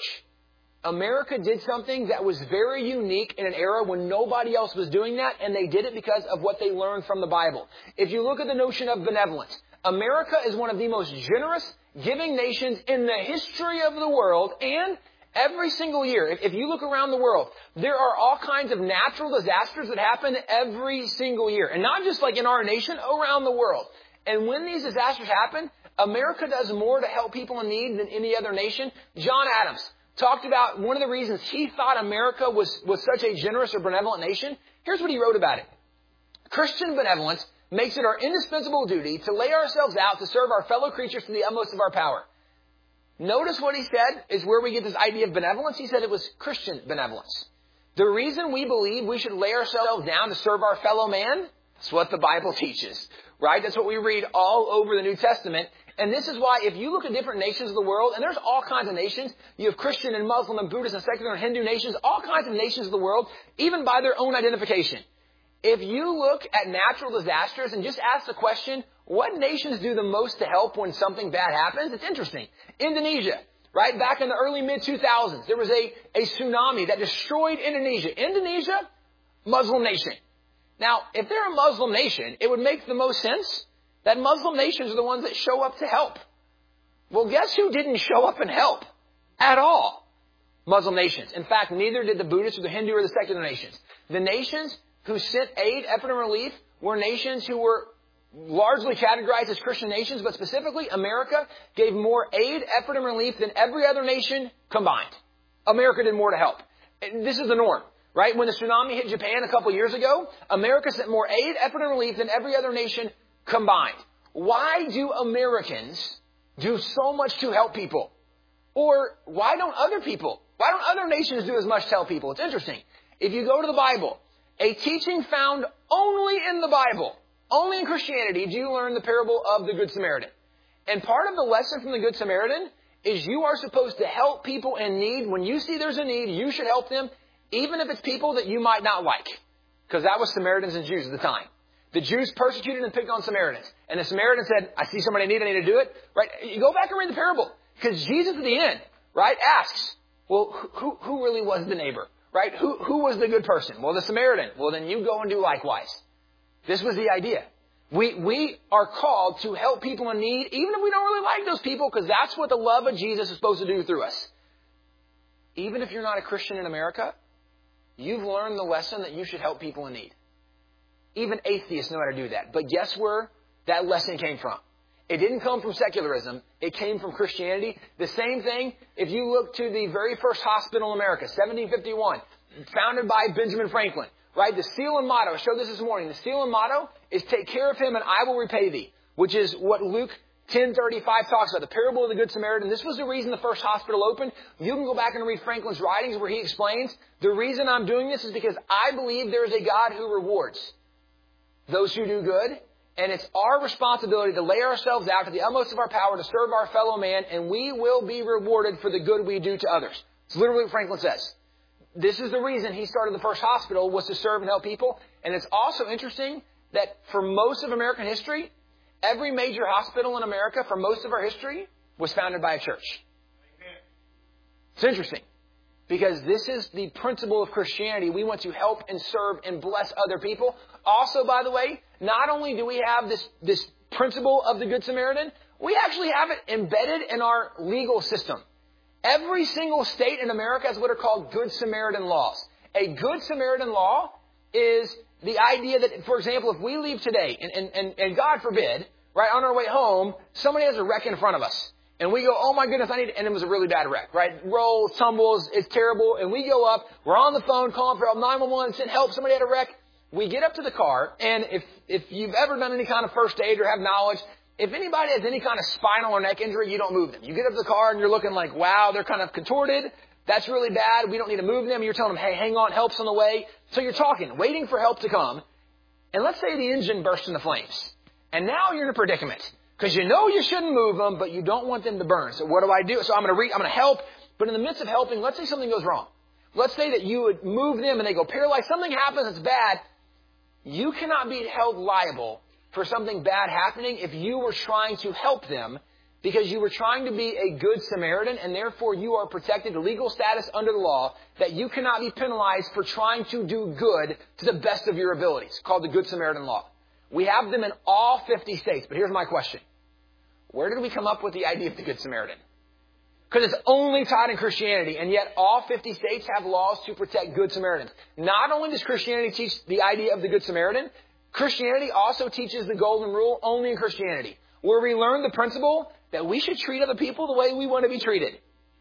America did something that was very unique in an era when nobody else was doing that, and they did it because of what they learned from the Bible. If you look at the notion of benevolence, America is one of the most generous, giving nations in the history of the world, and every single year, if you look around the world, there are all kinds of natural disasters that happen every single year. And not just like in our nation, around the world. And when these disasters happen, America does more to help people in need than any other nation. John Adams talked about one of the reasons he thought America was such a generous or benevolent nation. Here's what he wrote about it. Christian benevolence makes it our indispensable duty to lay ourselves out to serve our fellow creatures to the utmost of our power. Notice what he said is where we get this idea of benevolence. He said it was Christian benevolence. The reason we believe we should lay ourselves down to serve our fellow man, that's what the Bible teaches, right? That's what we read all over the New Testament. And this is why if you look at different nations of the world, and there's all kinds of nations, you have Christian and Muslim and Buddhist and secular and Hindu nations, all kinds of nations of the world, even by their own identification. If you look at natural disasters and just ask the question, what nations do the most to help when something bad happens? It's interesting. Indonesia, right? Back in the early mid-2000s, there was a tsunami that destroyed Indonesia. Indonesia, Muslim nation. Now, if they're a Muslim nation, it would make the most sense that Muslim nations are the ones that show up to help. Well, guess who didn't show up and help at all? Muslim nations. In fact, neither did the Buddhist or the Hindu or the secular nations. The nations who sent aid, effort, and relief were nations who were largely categorized as Christian nations, but specifically America gave more aid, effort, and relief than every other nation combined. America did more to help. And this is the norm, right? When the tsunami hit Japan a couple years ago, America sent more aid, effort, and relief than every other nation combined. Why do Americans do so much to help people? Or why don't other nations do as much to help people? It's interesting. If you go to the Bible, a teaching found only in the Bible, only in Christianity, do you learn the parable of the Good Samaritan. And part of the lesson from the Good Samaritan is you are supposed to help people in need. When you see there's a need, you should help them, even if it's people that you might not like. Because that was Samaritans and Jews at the time. The Jews persecuted and picked on Samaritans. And the Samaritan said, I see somebody in need, I need to do it. Right? You go back and read the parable. Because Jesus at the end, right, asks, well, who really was the neighbor? Right? Who was the good person? Well, the Samaritan. Well, then you go and do likewise. This was the idea. We are called to help people in need, even if we don't really like those people, because that's what the love of Jesus is supposed to do through us. Even if you're not a Christian in America, you've learned the lesson that you should help people in need. Even atheists know how to do that. But guess where that lesson came from? It didn't come from secularism. It came from Christianity. The same thing, if you look to the very first hospital in America, 1751, founded by Benjamin Franklin. Right? The seal and motto, I showed this morning. The seal and motto is take care of him and I will repay thee, which is what Luke 10:35 talks about, the parable of the Good Samaritan. This was the reason the first hospital opened. You can go back and read Franklin's writings where he explains, the reason I'm doing this is because I believe there is a God who rewards those who do good. And it's our responsibility to lay ourselves out to the utmost of our power to serve our fellow man, and we will be rewarded for the good we do to others. It's literally what Franklin says. This is the reason he started the first hospital, was to serve and help people. And it's also interesting that for most of American history, every major hospital in America for most of our history was founded by a church. It's interesting because this is the principle of Christianity. We want to help and serve and bless other people. Also, by the way, not only do we have this principle of the Good Samaritan, we actually have it embedded in our legal system. Every single state in America has what are called Good Samaritan laws. A Good Samaritan law is the idea that, for example, if we leave today, and God forbid, right? On our way home, somebody has a wreck in front of us. And we go, oh my goodness, and it was a really bad wreck, right? Rolls, tumbles, it's terrible. And we go up, we're on the phone, calling for help, 911, send help, somebody had a wreck. We get up to the car, and if you've ever done any kind of first aid or have knowledge, if anybody has any kind of spinal or neck injury, you don't move them. You get up to the car and you're looking like, wow, they're kind of contorted. That's really bad. We don't need to move them. You're telling them, hey, hang on, help's on the way. So you're talking, waiting for help to come. And let's say the engine bursts into flames. And now you're in a predicament. Because you know you shouldn't move them, but you don't want them to burn. So what do? So I'm going to help. But in the midst of helping, let's say something goes wrong. Let's say that you would move them and they go paralyzed. Something happens that's bad. You cannot be held liable for something bad happening if you were trying to help them because you were trying to be a good Samaritan, and therefore you are protected, legal status under the law, that you cannot be penalized for trying to do good to the best of your abilities. It's called the Good Samaritan Law. We have them in all 50 states, but here's my question. Where did we come up with the idea of the Good Samaritan? Because it's only taught in Christianity, and yet all 50 states have laws to protect Good Samaritans. Not only does Christianity teach the idea of the Good Samaritan, Christianity also teaches the Golden Rule only in Christianity, where we learn the principle that we should treat other people the way we want to be treated.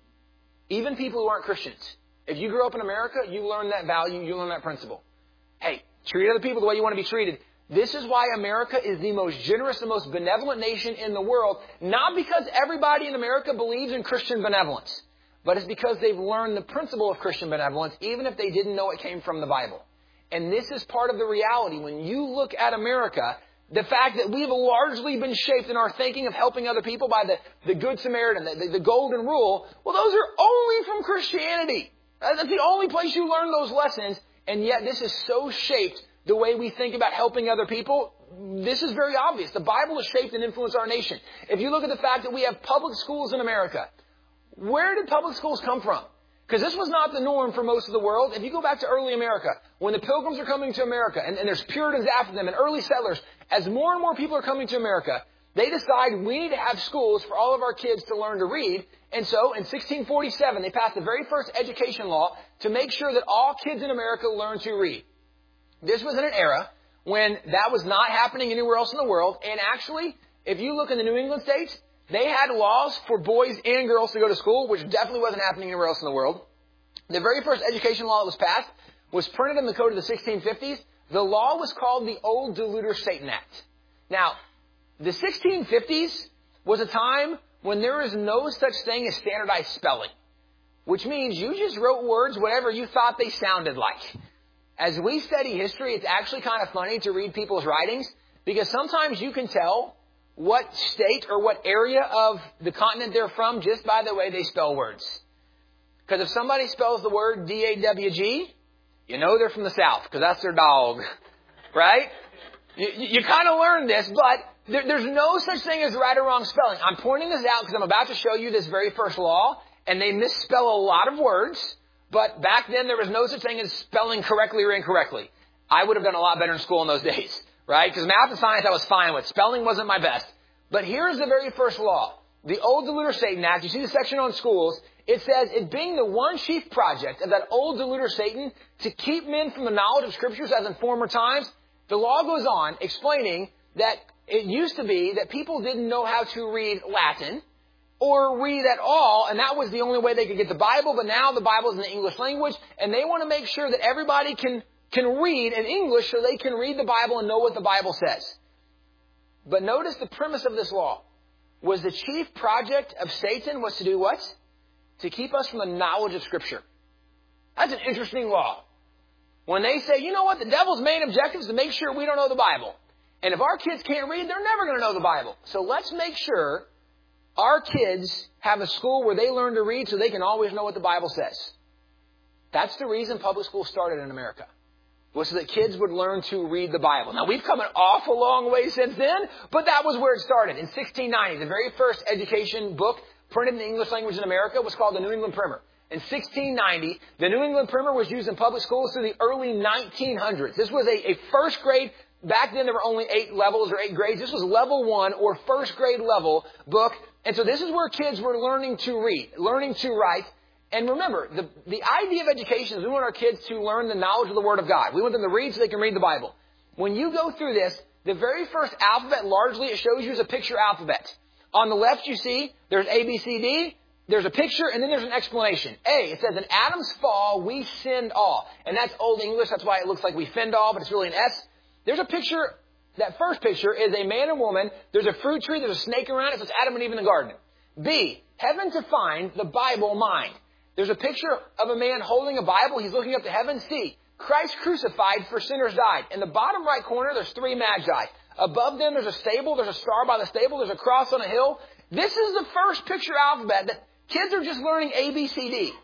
Even people who aren't Christians. If you grew up in America, you learn that value, you learn that principle. Hey, treat other people the way you want to be treated. This is why America is the most generous and most benevolent nation in the world, not because everybody in America believes in Christian benevolence, but it's because they've learned the principle of Christian benevolence, even if they didn't know it came from the Bible. And this is part of the reality. When you look at America, the fact that we've largely been shaped in our thinking of helping other people by the Good Samaritan, the Golden Rule, well, those are only from Christianity. That's the only place you learn those lessons, and yet this is so shaped the way we think about helping other people. This is very obvious. The Bible has shaped and influenced our nation. If you look at the fact that we have public schools in America, where did public schools come from? Because this was not the norm for most of the world. If you go back to early America, when the Pilgrims are coming to America, and there's Puritans after them, and early settlers, as more and more people are coming to America, they decide we need to have schools for all of our kids to learn to read. And so in 1647, they passed the very first education law to make sure that all kids in America learn to read. This was in an era when that was not happening anywhere else in the world. And actually, if you look in the New England states, they had laws for boys and girls to go to school, which definitely wasn't happening anywhere else in the world. The very first education law that was passed was printed in the code of the 1650s. The law was called the Old Deluder Satan Act. Now, the 1650s was a time when there was no such thing as standardized spelling, which means you just wrote words whatever you thought they sounded like. As we study history, it's actually kind of funny to read people's writings because sometimes you can tell what state or what area of the continent they're from just by the way they spell words. Because if somebody spells the word D-A-W-G, you know they're from the South because that's their dog, right? You kind of learn this, but there's no such thing as right or wrong spelling. I'm pointing this out because I'm about to show you this very first law, and they misspell a lot of words. But back then, there was no such thing as spelling correctly or incorrectly. I would have done a lot better in school in those days, right? Because math and science I was fine with. Spelling wasn't my best. But here's the very first law. The Old Deluder Satan Act. You see the section on schools. It says, it being the one chief project of that old deluder Satan to keep men from the knowledge of Scriptures as in former times, the law goes on explaining that it used to be that people didn't know how to read Latin or read at all, and that was the only way they could get the Bible, but now the Bible is in the English language, and they want to make sure that everybody can read in English so they can read the Bible and know what the Bible says. But notice the premise of this law was the chief project of Satan was to do what? To keep us from the knowledge of Scripture. That's an interesting law. When they say, you know what, the devil's main objective is to make sure we don't know the Bible. And if our kids can't read, they're never going to know the Bible. So let's make sure our kids have a school where they learn to read so they can always know what the Bible says. That's the reason public schools started in America, was so that kids would learn to read the Bible. Now, we've come an awful long way since then, but that was where it started. In 1690, the very first education book printed in the English language in America was called the New England Primer. In 1690, the New England Primer was used in public schools through the early 1900s. This was a first grade. Back then, there were only 8 levels or 8 grades. This was level 1 or first grade level book. And so this is where kids were learning to read, learning to write. And remember, the idea of education is we want our kids to learn the knowledge of the Word of God. We want them to read so they can read the Bible. When you go through this, The very first alphabet, largely, it shows you as a picture alphabet. On the left, you see there's A, B, C, D. There's a picture, and then there's an explanation. A, it says, in Adam's fall, we sinned all. And that's Old English. That's why it looks like we finned all, but it's really an S. There's a picture. That first picture is a man and woman. There's a fruit tree. There's a snake around it. So it's Adam and Eve in the garden. B, heaven to find, the Bible mind. There's a picture of a man holding a Bible. He's looking up to heaven. C, Christ crucified for sinners died. In the bottom right corner, there's 3 magi. Above them, there's a stable. There's a star by the stable. There's a cross on a hill. This is the first picture alphabet that kids are just learning A, B, C, D.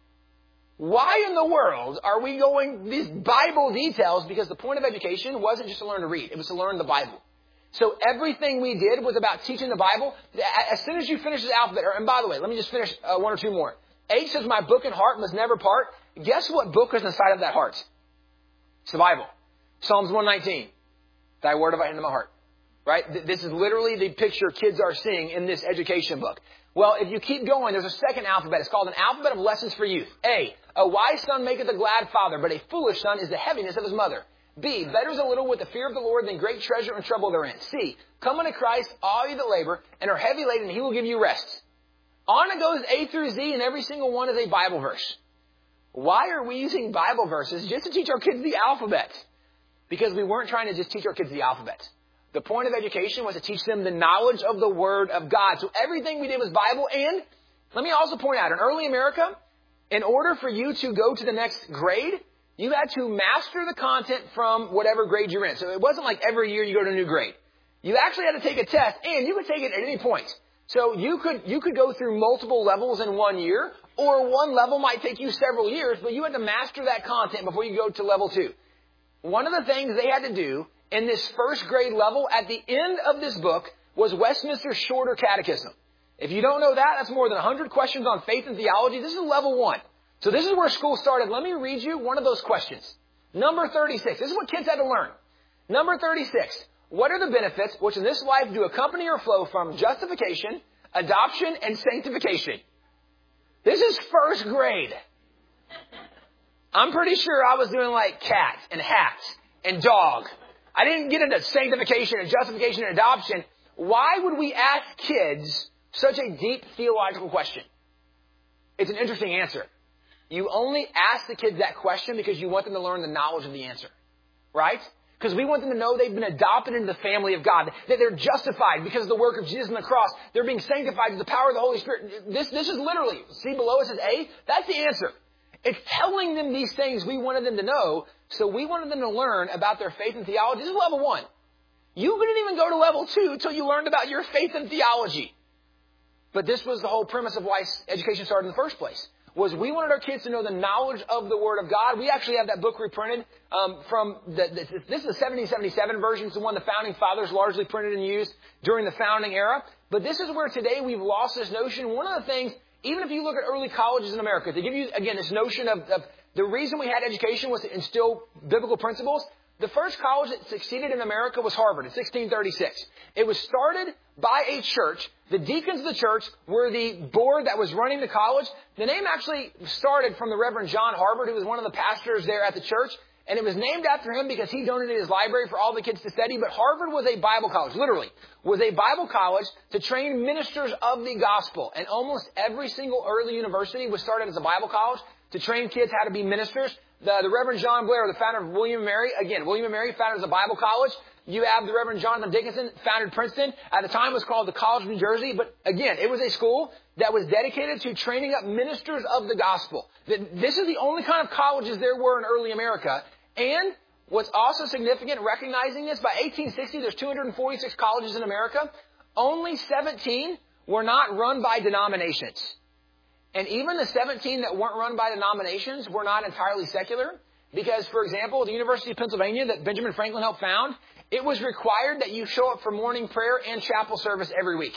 Why in the world are we going these Bible details? Because the point of education wasn't just to learn to read. It was to learn the Bible. So everything we did was about teaching the Bible. As soon as you finish the alphabet, and by the way, let me just finish 1 or 2 more. H says, my book and heart must never part. Guess what book is inside of that heart? It's the Bible. Psalms 119. Thy word have I hid in my heart. Right? This is literally the picture kids are seeing in this education book. Well, if you keep going, there's a second alphabet. It's called an alphabet of lessons for youth. A wise son maketh a glad father, but a foolish son is the heaviness of his mother. B, better is a little with the fear of the Lord than great treasure and trouble therein. C, come unto Christ, all you that labor and are heavy laden, and he will give you rest. On it goes A through Z, and every single one is a Bible verse. Why are we using Bible verses just to teach our kids the alphabet? Because we weren't trying to just teach our kids the alphabet. The point of education was to teach them the knowledge of the Word of God. So everything we did was Bible. And let me also point out, in early America, in order for you to go to the next grade, you had to master the content from whatever grade you're in. So it wasn't like every year you go to a new grade. You actually had to take a test, and you could take it at any point. So you could go through multiple levels in 1 year, or one level might take you several years, but you had to master that content before you go to level 2. One of the things they had to do in this first grade level at the end of this book was Westminster's Shorter Catechism. If you don't know that, that's more than 100 questions on faith and theology. This is level 1. So this is where school started. Let me read you one of those questions. Number 36. This is what kids had to learn. Number 36. What are the benefits which in this life do accompany or flow from justification, adoption, and sanctification? This is first grade. I'm pretty sure I was doing like cat and hat and dog. I didn't get into sanctification and justification and adoption. Why would we ask kids such a deep theological question? It's an interesting answer. You only ask the kids that question because you want them to learn the knowledge of the answer. Right? Because we want them to know they've been adopted into the family of God. That they're justified because of the work of Jesus on the cross. They're being sanctified through the power of the Holy Spirit. This is literally, see below it says A? That's the answer. It's telling them these things we wanted them to know, so we wanted them to learn about their faith and theology. This is level 1. You didn't even go to level 2 until you learned about your faith and theology. But this was the whole premise of why education started in the first place, was we wanted our kids to know the knowledge of the Word of God. We actually have that book reprinted this is the 1777 version. It's the one the Founding Fathers largely printed and used during the founding era. But this is where today we've lost this notion. One of the things, even if you look at early colleges in America, they give you, again, this notion of the reason we had education was to instill biblical principles. The first college that succeeded in America was Harvard in 1636. It was started by a church. The deacons of the church were the board that was running the college. The name actually started from the Reverend John Harvard, who was one of the pastors there at the church. And it was named after him because he donated his library for all the kids to study. But Harvard was a Bible college, literally, was a Bible college to train ministers of the gospel. And almost every single early university was started as a Bible college to train kids how to be ministers. The Reverend John Blair, the founder of William & Mary, again, William & Mary founded as a Bible college. You have the Reverend Jonathan Dickinson, founded Princeton. At the time, it was called the College of New Jersey. But again, it was a school that was dedicated to training up ministers of the gospel. This is the only kind of colleges there were in early America. And what's also significant, recognizing this, by 1860, there's 246 colleges in America. Only 17 were not run by denominations. And even the 17 that weren't run by denominations were not entirely secular. Because, for example, the University of Pennsylvania that Benjamin Franklin helped found, it was required that you show up for morning prayer and chapel service every week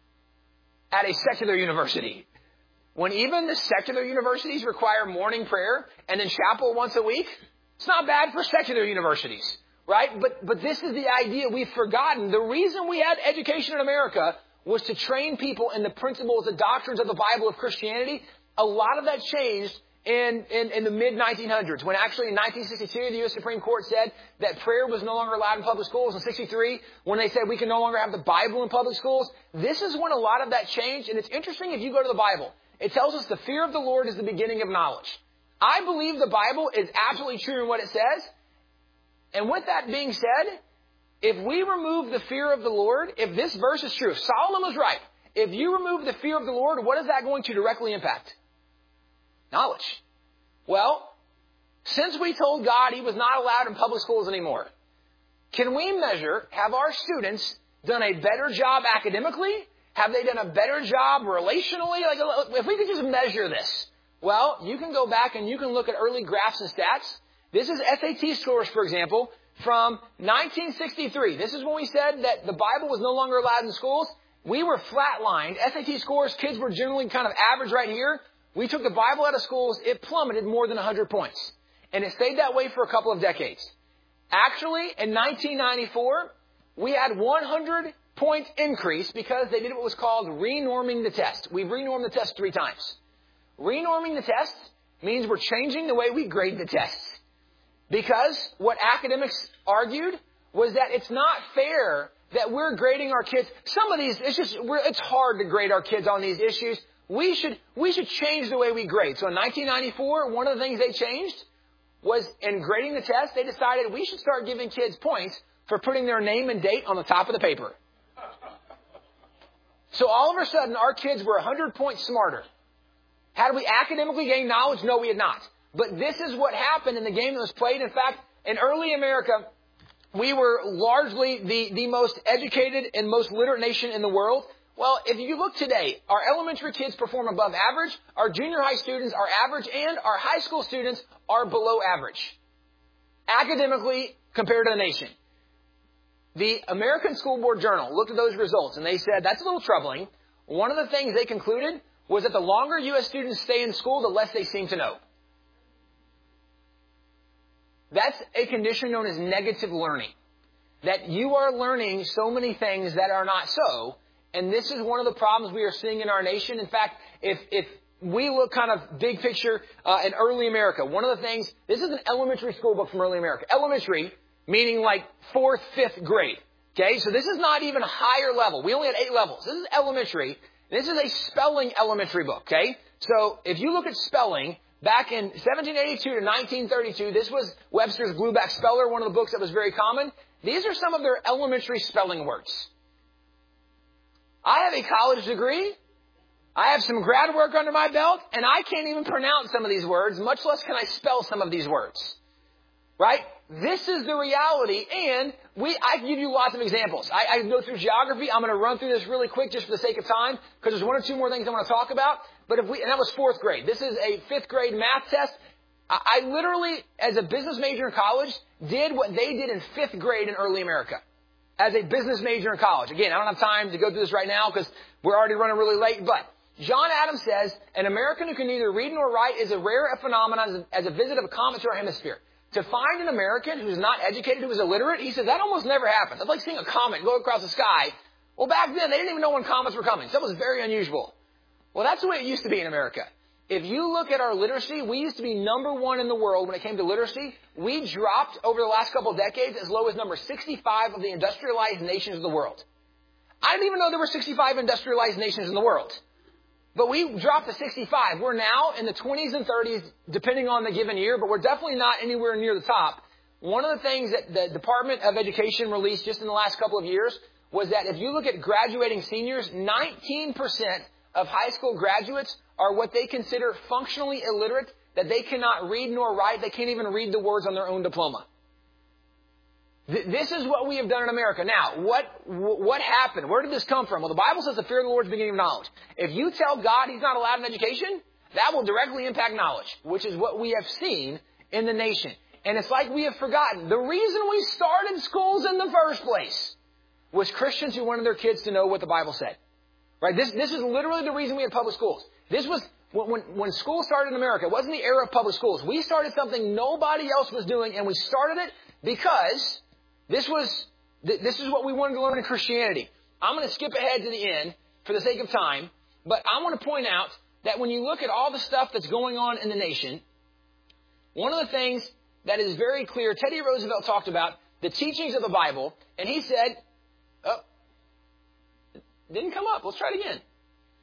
at a secular university. When even the secular universities require morning prayer and then chapel once a week, it's not bad for secular universities, right? But this is the idea we've forgotten. The reason we had education in America was to train people in the principles, the doctrines of the Bible of Christianity. A lot of that changed in the mid-1900s, when actually in 1962, the U.S. Supreme Court said that prayer was no longer allowed in public schools. In 63, when they said we can no longer have the Bible in public schools. This is when a lot of that changed. And it's interesting if you go to the Bible. It tells us the fear of the Lord is the beginning of knowledge. I believe the Bible is absolutely true in what it says. And with that being said, if we remove the fear of the Lord, if this verse is true, if Solomon was right, if you remove the fear of the Lord, what is that going to directly impact? Knowledge. Well, since we told God He was not allowed in public schools anymore, can we measure, have our students done a better job academically? Have they done a better job relationally? Like, if we could just measure this. Well, you can go back and you can look at early graphs and stats. This is SAT scores, for example, from 1963. This is when we said that the Bible was no longer allowed in schools. We were flatlined. SAT scores, kids were generally kind of average right here. We took the Bible out of schools. It plummeted more than 100 points. And it stayed that way for a couple of decades. Actually, in 1994, we had 100-point increase because they did what was called renorming the test. We've renormed the test 3 times. Renorming the test means we're changing the way we grade the tests. Because what academics argued was that it's not fair that we're grading our kids. Some of these, it's hard to grade our kids on these issues. We should change the way we grade. So in 1994, one of the things they changed was in grading the test, they decided we should start giving kids points for putting their name and date on the top of the paper. So all of a sudden, our kids were 100 points smarter. Had we academically gained knowledge? No, we had not. But this is what happened in the game that was played. In fact, in early America, we were largely the most educated and most literate nation in the world. Well, if you look today, our elementary kids perform above average, our junior high students are average, and our high school students are below average, academically compared to the nation. The American School Board Journal looked at those results, and they said, that's a little troubling. One of the things they concluded was that the longer U.S. students stay in school, the less they seem to know. That's a condition known as negative learning. That you are learning so many things that are not so. And this is one of the problems we are seeing in our nation. In fact, if we look kind of big picture in early America, one of the things, this is an elementary school book from early America. Elementary, meaning like 4th, 5th grade. Okay, so this is not even higher level. We only had 8 levels. This is elementary. This is a spelling elementary book. Okay, so if you look at spelling, back in 1782 to 1932, this was Webster's Blueback Speller, one of the books that was very common. These are some of their elementary spelling words. I have a college degree. I have some grad work under my belt, and I can't even pronounce some of these words, much less can I spell some of these words. Right? This is the reality, and I can give you lots of examples. I can go through geography. I'm going to run through this really quick just for the sake of time, because there's 1 or 2 more things I want to talk about. But and that was 4th grade. This is a 5th grade math test. I literally, as a business major in college, did what they did in 5th grade in early America. As a business major in college. Again, I don't have time to go through this right now because we're already running really late. But John Adams says, an American who can neither read nor write is as rare a phenomenon as a visit of a comet to our hemisphere. To find an American who's not educated, who is illiterate, he says that almost never happens. That's like seeing a comet go across the sky. Well, back then, they didn't even know when comets were coming. So that was very unusual. Well, that's the way it used to be in America. If you look at our literacy, we used to be number 1 in the world when it came to literacy. We dropped over the last couple of decades as low as number 65 of the industrialized nations of the world. I didn't even know there were 65 industrialized nations in the world. But we dropped to 65. We're now in the 20s and 30s, depending on the given year, but we're definitely not anywhere near the top. One of the things that the Department of Education released just in the last couple of years was that if you look at graduating seniors, 19% of high school graduates are what they consider functionally illiterate, that they cannot read nor write. They can't even read the words on their own diploma. This is what we have done in America. Now, what happened? Where did this come from? Well, the Bible says the fear of the Lord is the beginning of knowledge. If you tell God He's not allowed in education, that will directly impact knowledge, which is what we have seen in the nation. And it's like we have forgotten. The reason we started schools in the first place was Christians who wanted their kids to know what the Bible said. Right? This is literally the reason we had public schools. This was when school started in America. It wasn't the era of public schools. We started something nobody else was doing, and we started it because this is what we wanted to learn in Christianity. I'm going to skip ahead to the end for the sake of time, but I want to point out that when you look at all the stuff that's going on in the nation, one of the things that is very clear, Teddy Roosevelt talked about the teachings of the Bible, and he said, oh, it didn't come up. Let's try it again.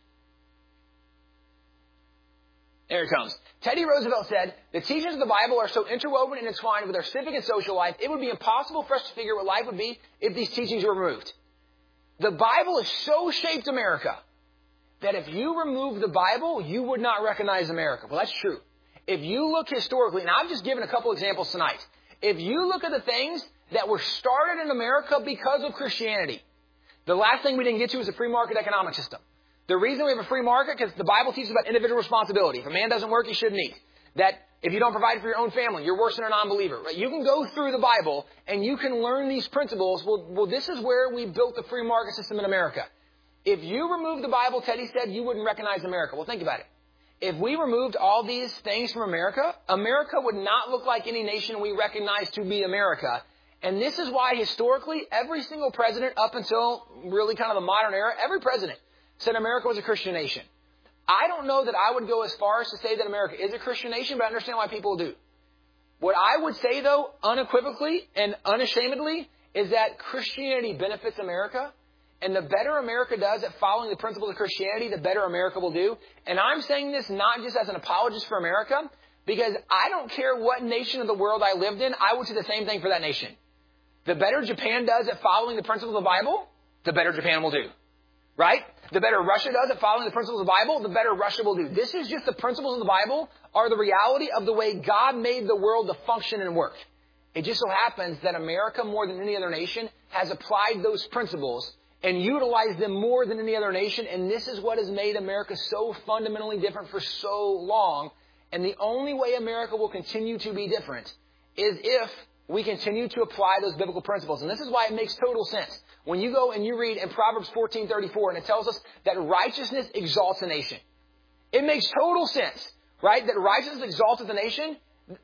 There it comes. Teddy Roosevelt said, the teachings of the Bible are so interwoven and entwined with our civic and social life, it would be impossible for us to figure what life would be if these teachings were removed. The Bible has so shaped America that if you remove the Bible, you would not recognize America. Well, that's true. If you look historically, and I've just given a couple examples tonight, if you look at the things that were started in America because of Christianity, the last thing we didn't get to is a free market economic system. The reason we have a free market, because the Bible teaches about individual responsibility. If a man doesn't work, he shouldn't eat. That if you don't provide for your own family, you're worse than a non-believer. Right? You can go through the Bible and you can learn these principles. Well, this is where we built the free market system in America. If you remove the Bible, Teddy said, you wouldn't recognize America. Well, think about it. If we removed all these things from America, America would not look like any nation we recognize to be America. And this is why historically, every single president up until really kind of the modern era, every president said America was a Christian nation. I don't know that I would go as far as to say that America is a Christian nation, but I understand why people do. What I would say, though, unequivocally and unashamedly, is that Christianity benefits America. And the better America does at following the principles of Christianity, the better America will do. And I'm saying this not just as an apologist for America, because I don't care what nation of the world I lived in, I would say the same thing for that nation. The better Japan does at following the principles of the Bible, the better Japan will do. Right? The better Russia does at following the principles of the Bible, the better Russia will do. This is just the principles of the Bible are the reality of the way God made the world to function and work. It just so happens that America, more than any other nation, has applied those principles and utilized them more than any other nation. And this is what has made America so fundamentally different for so long. And the only way America will continue to be different is if we continue to apply those biblical principles. And this is why it makes total sense. When you go and you read in Proverbs 14:34, and it tells us that righteousness exalts a nation. It makes total sense, right? That righteousness exalts the nation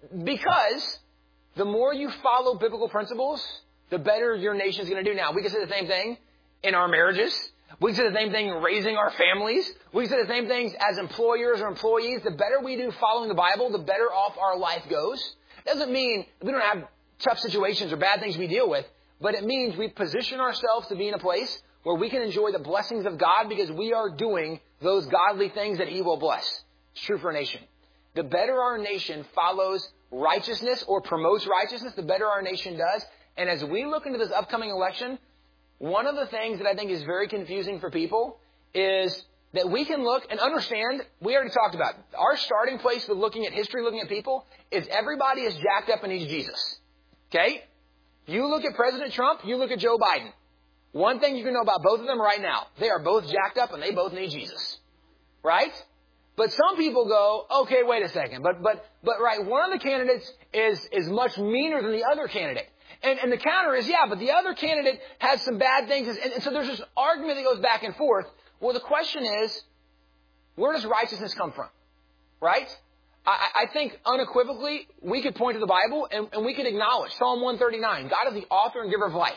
because the more you follow biblical principles, the better your nation is going to do. Now, we can say the same thing in our marriages. We can say the same thing in raising our families. We can say the same things as employers or employees. The better we do following the Bible, the better off our life goes. It doesn't mean we don't have tough situations or bad things we deal with, but it means we position ourselves to be in a place where we can enjoy the blessings of God because we are doing those godly things that He will bless. It's true for a nation. The better our nation follows righteousness or promotes righteousness, the better our nation does. And as we look into this upcoming election, one of the things that I think is very confusing for people is that we can look and understand, we already talked about, our starting place with looking at history, looking at people, is everybody is jacked up and needs Jesus. Okay? You look at President Trump, you look at Joe Biden. One thing you can know about both of them right now, they are both jacked up and they both need Jesus. Right? But some people go, okay, wait a second. But right, one of the candidates is much meaner than the other candidate. And the counter is, yeah, but the other candidate has some bad things. And so there's this argument that goes back and forth. Well, the question is, where does righteousness come from? Right? I think unequivocally, we could point to the Bible and we could acknowledge Psalm 139. God is the author and giver of life.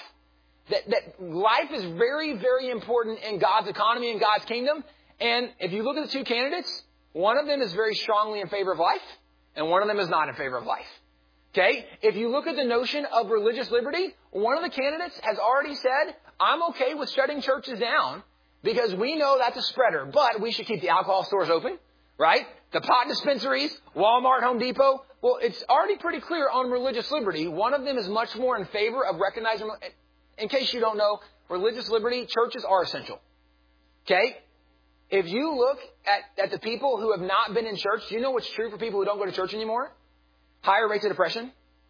That life is very, very important in God's economy and God's kingdom. And if you look at the two candidates, one of them is very strongly in favor of life and one of them is not in favor of life. Okay? If you look at the notion of religious liberty, one of the candidates has already said, I'm okay with shutting churches down because we know that's a spreader, but we should keep the alcohol stores open. Right? The pot dispensaries, Walmart, Home Depot. Well, it's already pretty clear on religious liberty. One of them is much more in favor of recognizing, in case you don't know, religious liberty, churches are essential. Okay? If you look at the people who have not been in church, do you know what's true for people who don't go to church anymore? Higher rates of depression,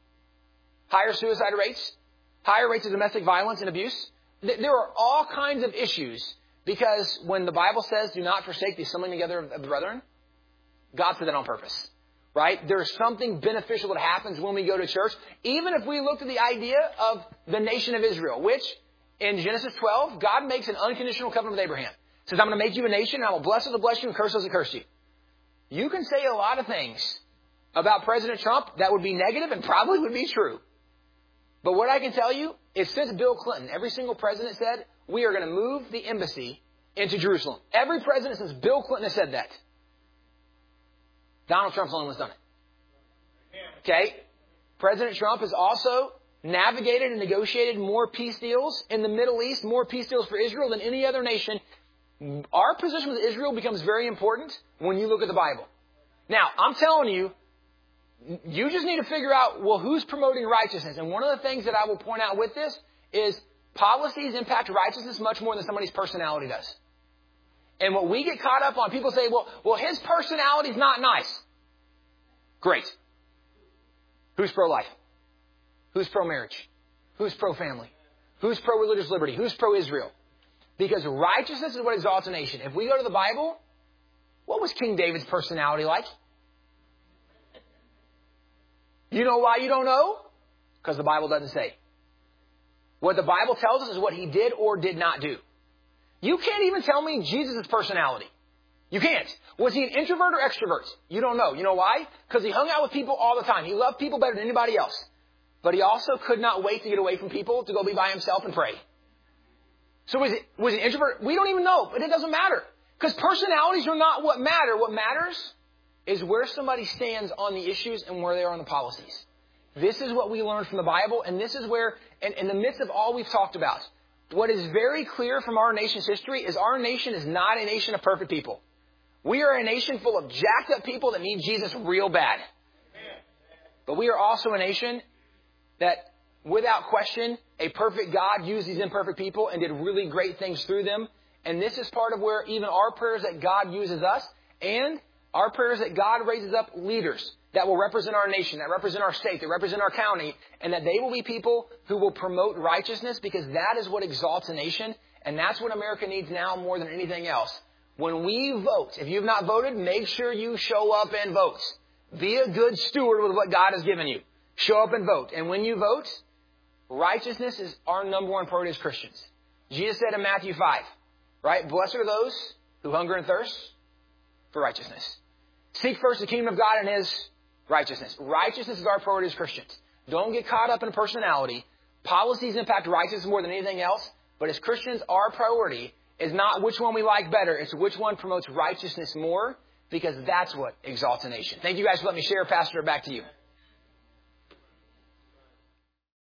higher suicide rates, higher rates of domestic violence and abuse. There are all kinds of issues because when the Bible says, do not forsake the assembling together of the brethren, God said that on purpose, right? There's something beneficial that happens when we go to church. Even if we look at the idea of the nation of Israel, which in Genesis 12, God makes an unconditional covenant with Abraham. He says, I'm going to make you a nation, and I will bless those that bless you and curse those that curse you. You can say a lot of things about President Trump that would be negative and probably would be true. But what I can tell you is since Bill Clinton, every single president said, we are going to move the embassy into Jerusalem. Every president since Bill Clinton has said that. Donald Trump's the only one who's done it. Okay? President Trump has also navigated and negotiated more peace deals in the Middle East, more peace deals for Israel than any other nation. Our position with Israel becomes very important when you look at the Bible. Now, I'm telling you, you just need to figure out, well, who's promoting righteousness? And one of the things that I will point out with this is policies impact righteousness much more than somebody's personality does. And what we get caught up on, people say, well, his personality's not nice. Great. Who's pro-life? Who's pro-marriage? Who's pro-family? Who's pro-religious liberty? Who's pro-Israel? Because righteousness is what exalts a nation. If we go to the Bible, what was King David's personality like? You know why you don't know? Because the Bible doesn't say. What the Bible tells us is what he did or did not do. You can't even tell me Jesus' personality. You can't. Was he an introvert or extrovert? You don't know. You know why? Because he hung out with people all the time. He loved people better than anybody else. But he also could not wait to get away from people to go be by himself and pray. So was he an introvert? We don't even know, but it doesn't matter. Because personalities are not what matter. What matters is where somebody stands on the issues and where they are on the policies. This is what we learn from the Bible, and this is where, in the midst of all we've talked about, what is very clear from our nation's history is our nation is not a nation of perfect people. We are a nation full of jacked up people that need Jesus real bad. But we are also a nation that, without question, a perfect God used these imperfect people and did really great things through them. And this is part of where even our prayers that God uses us, and our prayers that God raises up leaders that will represent our nation, that represent our state, that represent our county, and that they will be people who will promote righteousness, because that is what exalts a nation. And that's what America needs now more than anything else. When we vote, if you've not voted, make sure you show up and vote. Be a good steward with what God has given you. Show up and vote. And when you vote, righteousness is our number one priority as Christians. Jesus said in Matthew 5, right? Blessed are those who hunger and thirst for righteousness. Seek first the kingdom of God and His righteousness. Righteousness is our priority as Christians. Don't get caught up in personality. Policies impact righteousness more than anything else. But as Christians, our priority is not which one we like better. It's which one promotes righteousness more, because that's what exalts a nation. Thank you guys for letting me share. Pastor, back to you.